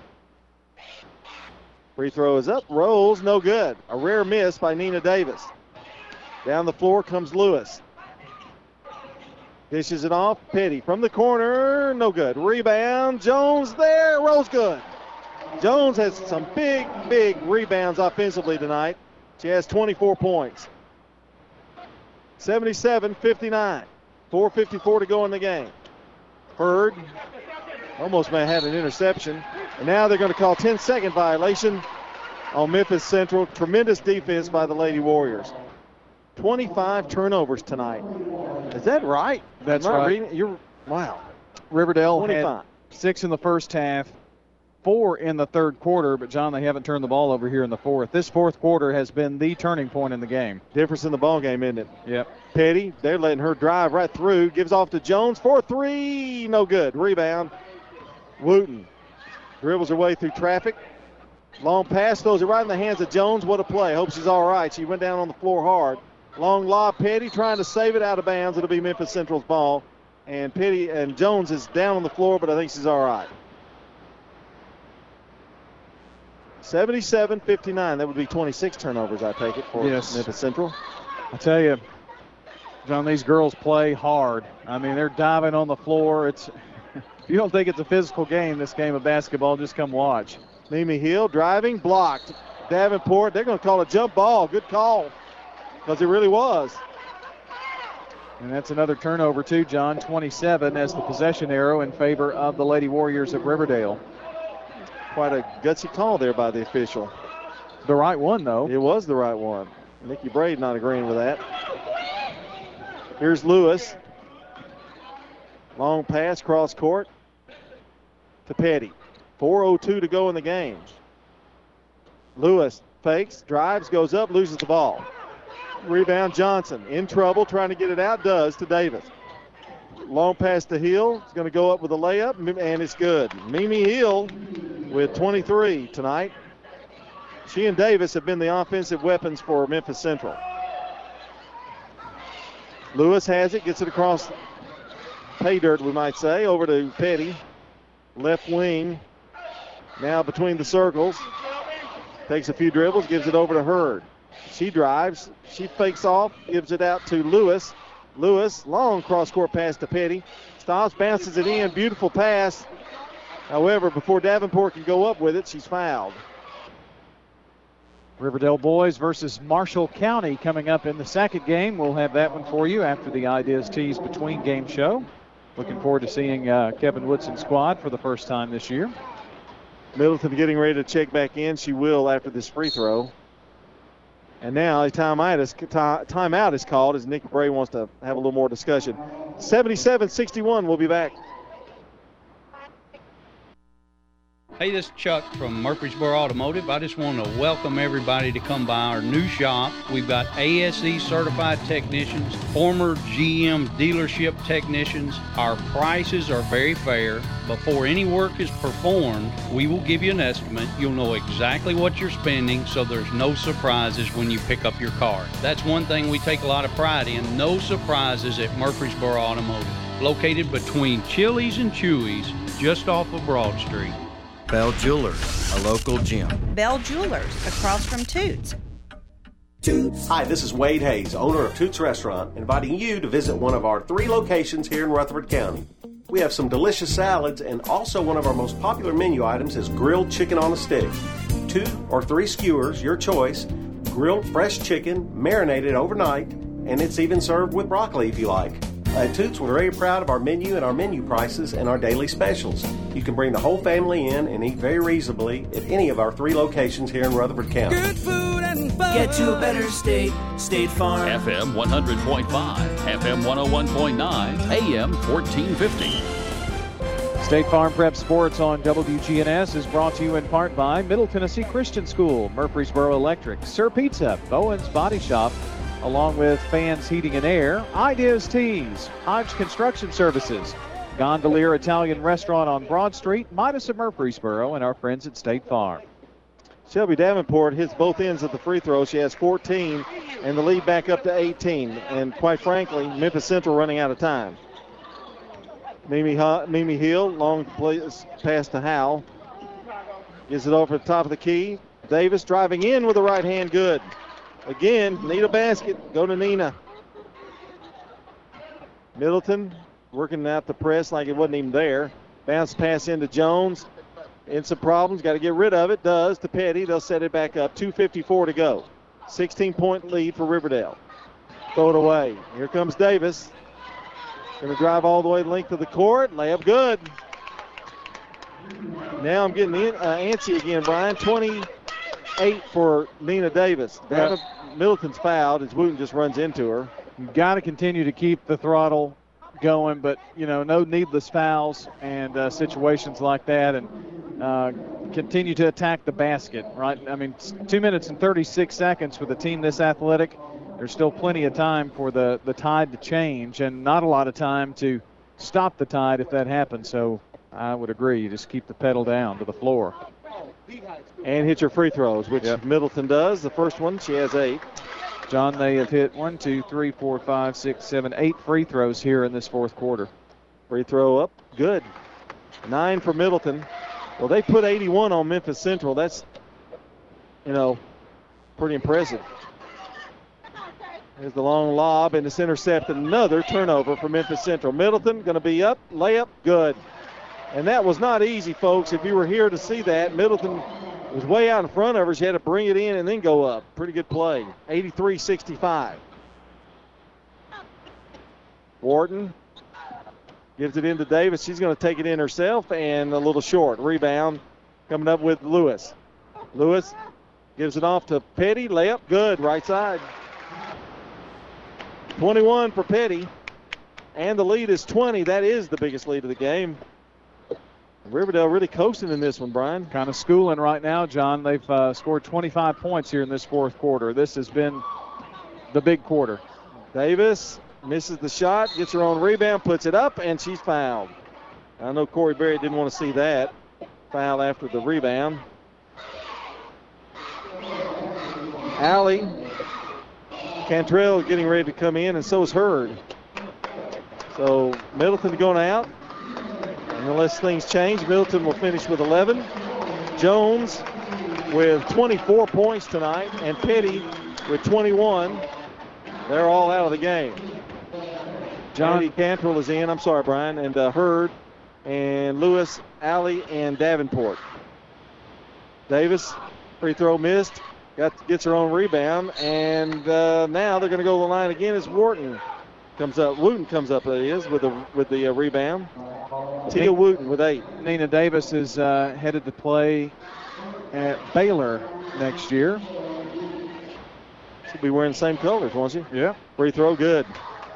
Free throw is up, rolls, no good. A rare miss by Nina Davis. Down the floor comes Lewis. Dishes it off, Petty from the corner, no good. Rebound, Jones there, rolls good. Jones has some big, big rebounds offensively tonight. She has twenty-four points. seventy-seven fifty-nine. four fifty-four to go in the game. Hurd almost may have an interception. And now they're going to call ten-second violation on Memphis Central. Tremendous defense by the Lady Warriors. twenty-five turnovers tonight. Is that right? That's Am I right. reading? You're, wow. Riverdale twenty-five. had six in the first half, four in the third quarter, but, John, they haven't turned the ball over here in the fourth. This fourth quarter has been the turning point in the game. Difference in the ball game, isn't it? Yep. Petty, they're letting her drive right through. Gives off to Jones for three. No good. Rebound. Wooten dribbles her way through traffic. Long pass, throws it right in the hands of Jones. What a play. Hope she's all right. She went down on the floor hard. Long lob, Petty trying to save it out of bounds. It'll be Memphis Central's ball. And Petty and Jones is down on the floor, but I think she's all right. seventy-seven fifty-nine. That would be twenty-six turnovers, I take it, for Yes. Memphis Central. I tell you, John, these girls play hard. I mean, they're diving on the floor. It's if you don't think it's a physical game, this game of basketball, just come watch. Mimi Hill driving, blocked. Davenport, they're going to call a jump ball. Good call, because it really was. And that's another turnover, too, John. twenty-seven as the possession arrow in favor of the Lady Warriors of Riverdale. Quite a gutsy call there by the official. The right one, though. It was the right one. Nikki Braid not agreeing with that. Here's Lewis. Long pass, cross court to Petty. four oh two to go in the game. Lewis fakes, drives, goes up, loses the ball. Rebound Johnson. In trouble, trying to get it out, does to Davis. Long pass to Hill. It's going to go up with a layup, and it's good. Mimi Hill with twenty-three tonight. She and Davis have been the offensive weapons for Memphis Central. Lewis has it, gets it across pay dirt, we might say, over to Petty. Left wing, now between the circles. Takes a few dribbles, gives it over to Hurd. She drives, she fakes off, gives it out to Lewis. Lewis, long cross-court pass to Petty. Stops, bounces it in, beautiful pass. However, before Davenport can go up with it, she's fouled. Riverdale boys versus Marshall County coming up in the second game. We'll have that one for you after the Ideas Tees Between Game show. Looking forward to seeing uh, Kevin Woodson's squad for the first time this year. Middleton getting ready to check back in. She will after this free throw. And now a timeout is, timeout is called as Nick Bray wants to have a little more discussion. seventy-seven sixty-one, we'll be back. Hey, this is Chuck from Murfreesboro Automotive. I just want to welcome everybody to come by our new shop. We've got A S E certified technicians, former G M dealership technicians. Our prices are very fair. Before any work is performed, we will give you an estimate. You'll know exactly what you're spending, so there's no surprises when you pick up your car. That's one thing we take a lot of pride in. No surprises at Murfreesboro Automotive. Located between Chili's and Chewy's, just off of Broad Street. Bell Jewelers, a local gym. Bell Jewelers, across from Toots. Toots. Hi, this is Wade Hayes, owner of Toots Restaurant, inviting you to visit one of our three locations here in Rutherford County. We have some delicious salads, and also one of our most popular menu items is grilled chicken on a stick. Two or three skewers, your choice, grilled fresh chicken, marinated overnight, and it's even served with broccoli if you like. At Toots, we're very proud of our menu and our menu prices and our daily specials. You can bring the whole family in and eat very reasonably at any of our three locations here in Rutherford County. Good food and fun. Get to a better state, State Farm. F M one hundred point five, F M one oh one point nine, A M fourteen fifty. State Farm Prep Sports on W G N S is brought to you in part by Middle Tennessee Christian School, Murfreesboro Electric, Sir Pizza, Bowen's Body Shop, along with Fans Heating and Air, Ideas Tees, Hodge Construction Services, Gondolier Italian Restaurant on Broad Street, Midas of Murfreesboro, and our friends at State Farm. Shelby Davenport hits both ends of the free throw. She has fourteen, and the lead back up to eighteen. And quite frankly, Memphis Central running out of time. Mimi, Mimi Hill, long play, pass to Howell. Gets it over the top of the key. Davis driving in with the right hand, good. Again, need a basket. Go to Nina. Middleton working out the press like it wasn't even there. Bounce pass into Jones. In some problems, got to get rid of it. Does to Petty. They'll set it back up. two fifty-four to go. sixteen-point lead for Riverdale. Throw it away. Here comes Davis. Going to drive all the way the length of the court. Layup good. Now I'm getting in, uh, antsy again, Brian. twenty-eight for Nina Davis. Yeah. Middleton's fouled as Wooten just runs into her. You've got to continue to keep the throttle going, but, you know, no needless fouls and uh, situations like that, and uh, continue to attack the basket, right? I mean, two minutes and thirty-six seconds with a team this athletic. There's still plenty of time for the, the tide to change and not a lot of time to stop the tide if that happens. So I would agree. You just keep the pedal down to the floor. And hit your free throws, which yep. Middleton does. The first one, she has eight. John, they have hit one, two, three, four, five, six, seven, eight free throws here in this fourth quarter. Free throw up, good. Nine for Middleton. Well, they put eighty-one on Memphis Central. That's, you know, pretty impressive. Here's the long lob, and it's intercepted. Another turnover for Memphis Central. Middleton going to be up, layup, good. And that was not easy, folks. If you were here to see that, Middleton was way out in front of her. She had to bring it in and then go up. Pretty good play. eighty-three sixty-five. Wharton gives it into Davis. She's going to take it in herself, and a little short. Rebound coming up with Lewis. Lewis gives it off to Petty. Layup, good, right side. twenty-one for Petty, and the lead is twenty. That is the biggest lead of the game. Riverdale really coasting in this one, Brian. Kind of schooling right now, John. They've uh, scored twenty-five points here in this fourth quarter. This has been the big quarter. Davis misses the shot, gets her own rebound, puts it up, and she's fouled. I know Corey Berry didn't want to see that. Foul after the rebound. Allie Cantrell getting ready to come in, and so is Hurd. So Middleton going out. And unless things change, Middleton will finish with eleven. Jones with twenty-four points tonight, and Petty with twenty-one. They're all out of the game. Johnny Cantrell is in. I'm sorry, Brian. And uh, Hurd and Lewis, Alley, and Davenport. Davis, free throw missed. Got gets her own rebound, and uh, now they're going to go to the line again as Wharton comes up. Wooten comes up, that is, with the with the uh, rebound. Tia Wooten with eight. Nina Davis is uh, headed to play at Baylor next year. She'll be wearing the same colors, won't she? Yeah. Free throw, good.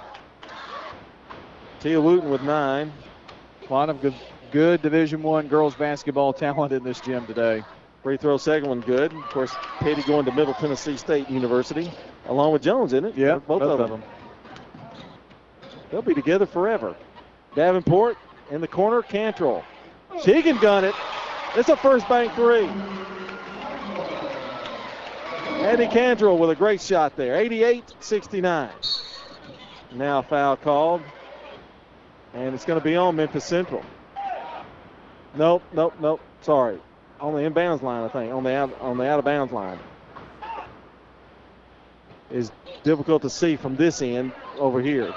Tia Wooten with nine. A lot of good, good Division One girls basketball talent in this gym today. Free throw, second one, good. Of course, Petty going to Middle Tennessee State University, along with Jones, isn't it? Yeah, both, both of, of them. them. They'll be together forever. Davenport in the corner, Cantrell. She can gun it. It's a first bank three. Eddie Cantrell with a great shot there, eighty-eight sixty-nine. Now foul called, and it's going to be on Memphis Central. Nope, nope, nope, sorry. On the inbounds line, I think, on the out, on the out of bounds line. Is difficult to see from this end over here.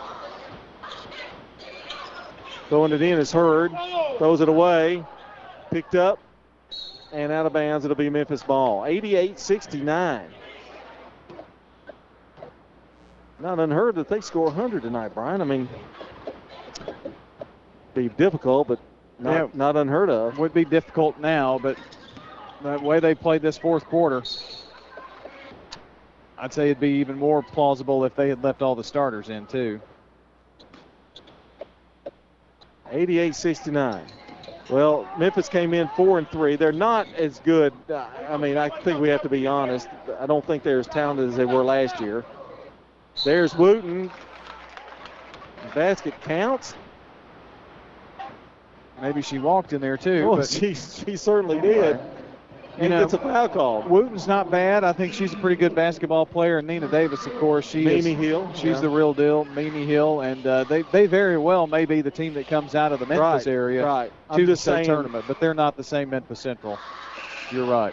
Throwing it in is Hurd. Throws it away. Picked up and out of bounds. It'll be Memphis ball. eighty-eight sixty-nine. Not unheard that they score one hundred tonight, Brian. I mean, be difficult, but not, Yeah. not unheard of. Would be difficult now, but the way they played this fourth quarter, I'd say it'd be even more plausible if they had left all the starters in, too. eighty-eight sixty-nine. Well, Memphis came in four and three. They're not as good. I mean, I think we have to be honest. I don't think they're as talented as they were last year. There's Wooten. Basket counts. Maybe she walked in there, too. Oh, but she, she certainly did. You And know, gets a foul call. Wooten's not bad. I think she's a pretty good basketball player. And Nina Davis, of course, she Mimi is, Hill, She's yeah. the real deal. Mimi Hill, and uh, they they very well may be the team that comes out of the Memphis Right, area right. I'm to the just state saying- tournament, but they're not the same Memphis Central. You're right.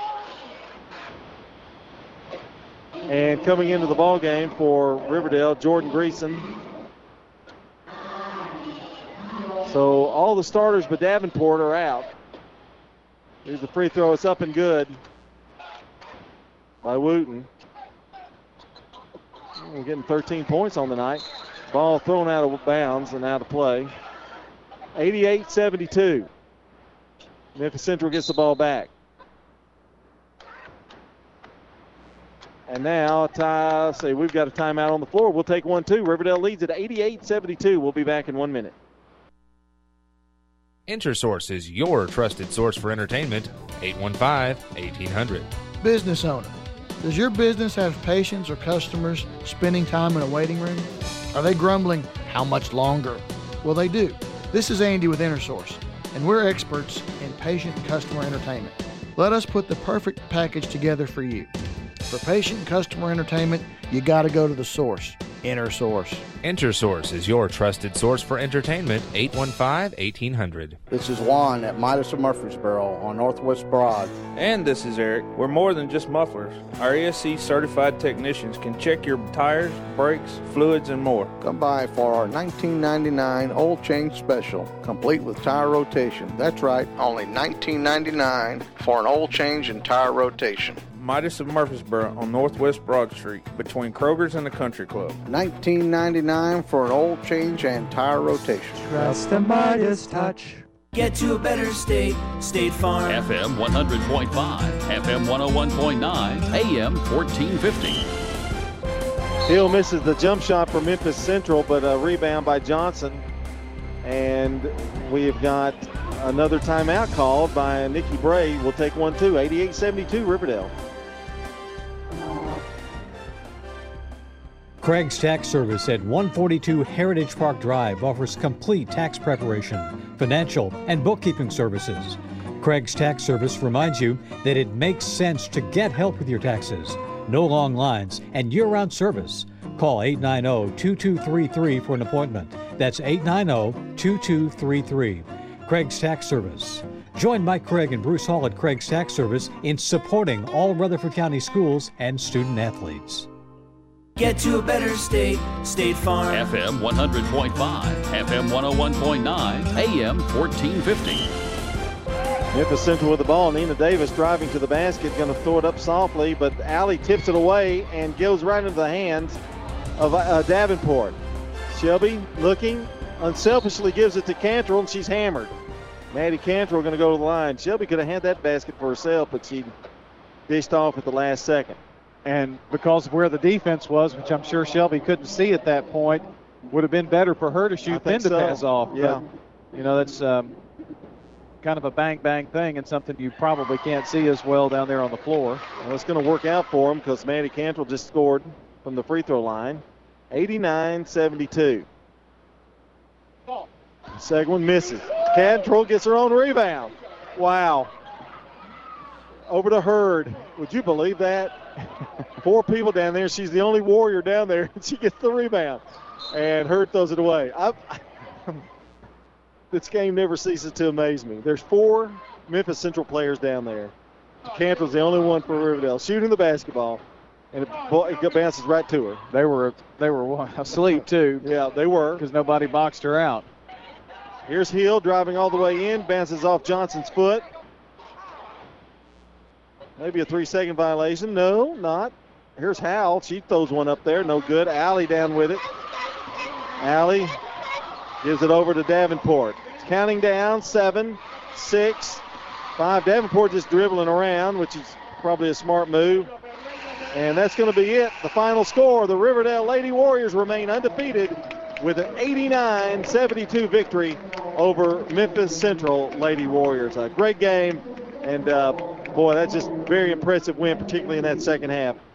And coming into the ball game for Riverdale, Jordan Greason. So all the starters but Davenport are out. Here's the free throw. It's up and good by Wooten. We're getting thirteen points on the night. Ball thrown out of bounds and out of play. eighty-eight seventy-two. Memphis Central gets the ball back. And now, tie, say we've got a timeout on the floor. We'll take one, too. Riverdale leads at eighty-eight seventy-two. We'll be back in one minute. InterSource is your trusted source for entertainment. eight one five, eighteen hundred. Business owner. Does your business have patients or customers spending time in a waiting room? Are they grumbling, how much longer? Well, they do. This is Andy with InterSource, and we're experts in patient and customer entertainment. Let us put the perfect package together for you. For patient and customer entertainment, you got to go to the source, InterSource. InterSource is your trusted source for entertainment. eight one five, eighteen hundred. This is Juan at Midas of Murfreesboro on Northwest Broad. And this is Eric. We're more than just mufflers. Our E S C certified technicians can check your tires, brakes, fluids, and more. Come by for our nineteen ninety-nine oil change special, complete with tire rotation. That's right, only nineteen ninety-nine for an oil change and tire rotation. Midas of Murfreesboro on Northwest Broad Street, between Kroger's and the Country Club. nineteen ninety-nine for an oil change and tire rotation. Trust the Midas touch. Get to a better state, State Farm. F M one hundred point five, F M one oh one point nine, A M fourteen fifty. Hill misses the jump shot for Memphis Central, but a rebound by Johnson. And we have got another timeout called by Nikki Bray. We'll take one, too. eighty-eight seventy-two, Riverdale. Craig's Tax Service at one forty-two Heritage Park Drive offers complete tax preparation, financial, and bookkeeping services. Craig's Tax Service reminds you that it makes sense to get help with your taxes. No long lines and year-round service. Call eight nine zero, two two three three for an appointment. That's eight nine zero, two two three three. Craig's Tax Service. Join Mike Craig and Bruce Hall at Craig's Tax Service in supporting all Rutherford County schools and student athletes. Get to a better state, State Farm. F M one hundred point five, F M one oh one point nine, A M fourteen fifty. Memphis Central with the ball. Nina Davis driving to the basket, going to throw it up softly, but Allie tips it away and goes right into the hands of uh, Davenport. Shelby looking, unselfishly gives it to Cantrell, and she's hammered. Maddie Cantrell going to go to the line. Shelby could have had that basket for herself, but she dished off at the last second. And because of where the defense was, which I'm sure Shelby couldn't see at that point, would have been better for her to shoot than to so. pass off. Yeah. But, you know, that's um, kind of a bang-bang thing and something you probably can't see as well down there on the floor. Well, it's going to work out for them because Maddie Cantrell just scored from the free throw line. eighty-nine seventy-two. Second one misses. Cantrell gets her own rebound. Wow. Over to Hurd. Would you believe that? Four people down there. She's the only warrior down there. She gets the rebound. And Hurd throws it away. I, this game never ceases to amaze me. There's four Memphis Central players down there. Cantrell's the only one for Riverdale shooting the basketball. And it, it bounces right to her. They were they were asleep, too. Yeah, they were. Because nobody boxed her out. Here's Hill driving all the way in. Bounces off Johnson's foot. Maybe a three-second violation. No, not. here's Howell. She throws one up there. No good. Allie down with it. Allie gives it over to Davenport. Counting down. Seven, six, five. Davenport just dribbling around, which is probably a smart move. And that's going to be it. The final score, the Riverdale Lady Warriors remain undefeated with an eighty-nine seventy-two victory over Memphis Central Lady Warriors. A great game, and uh, boy, that's just a very impressive win, particularly in that second half.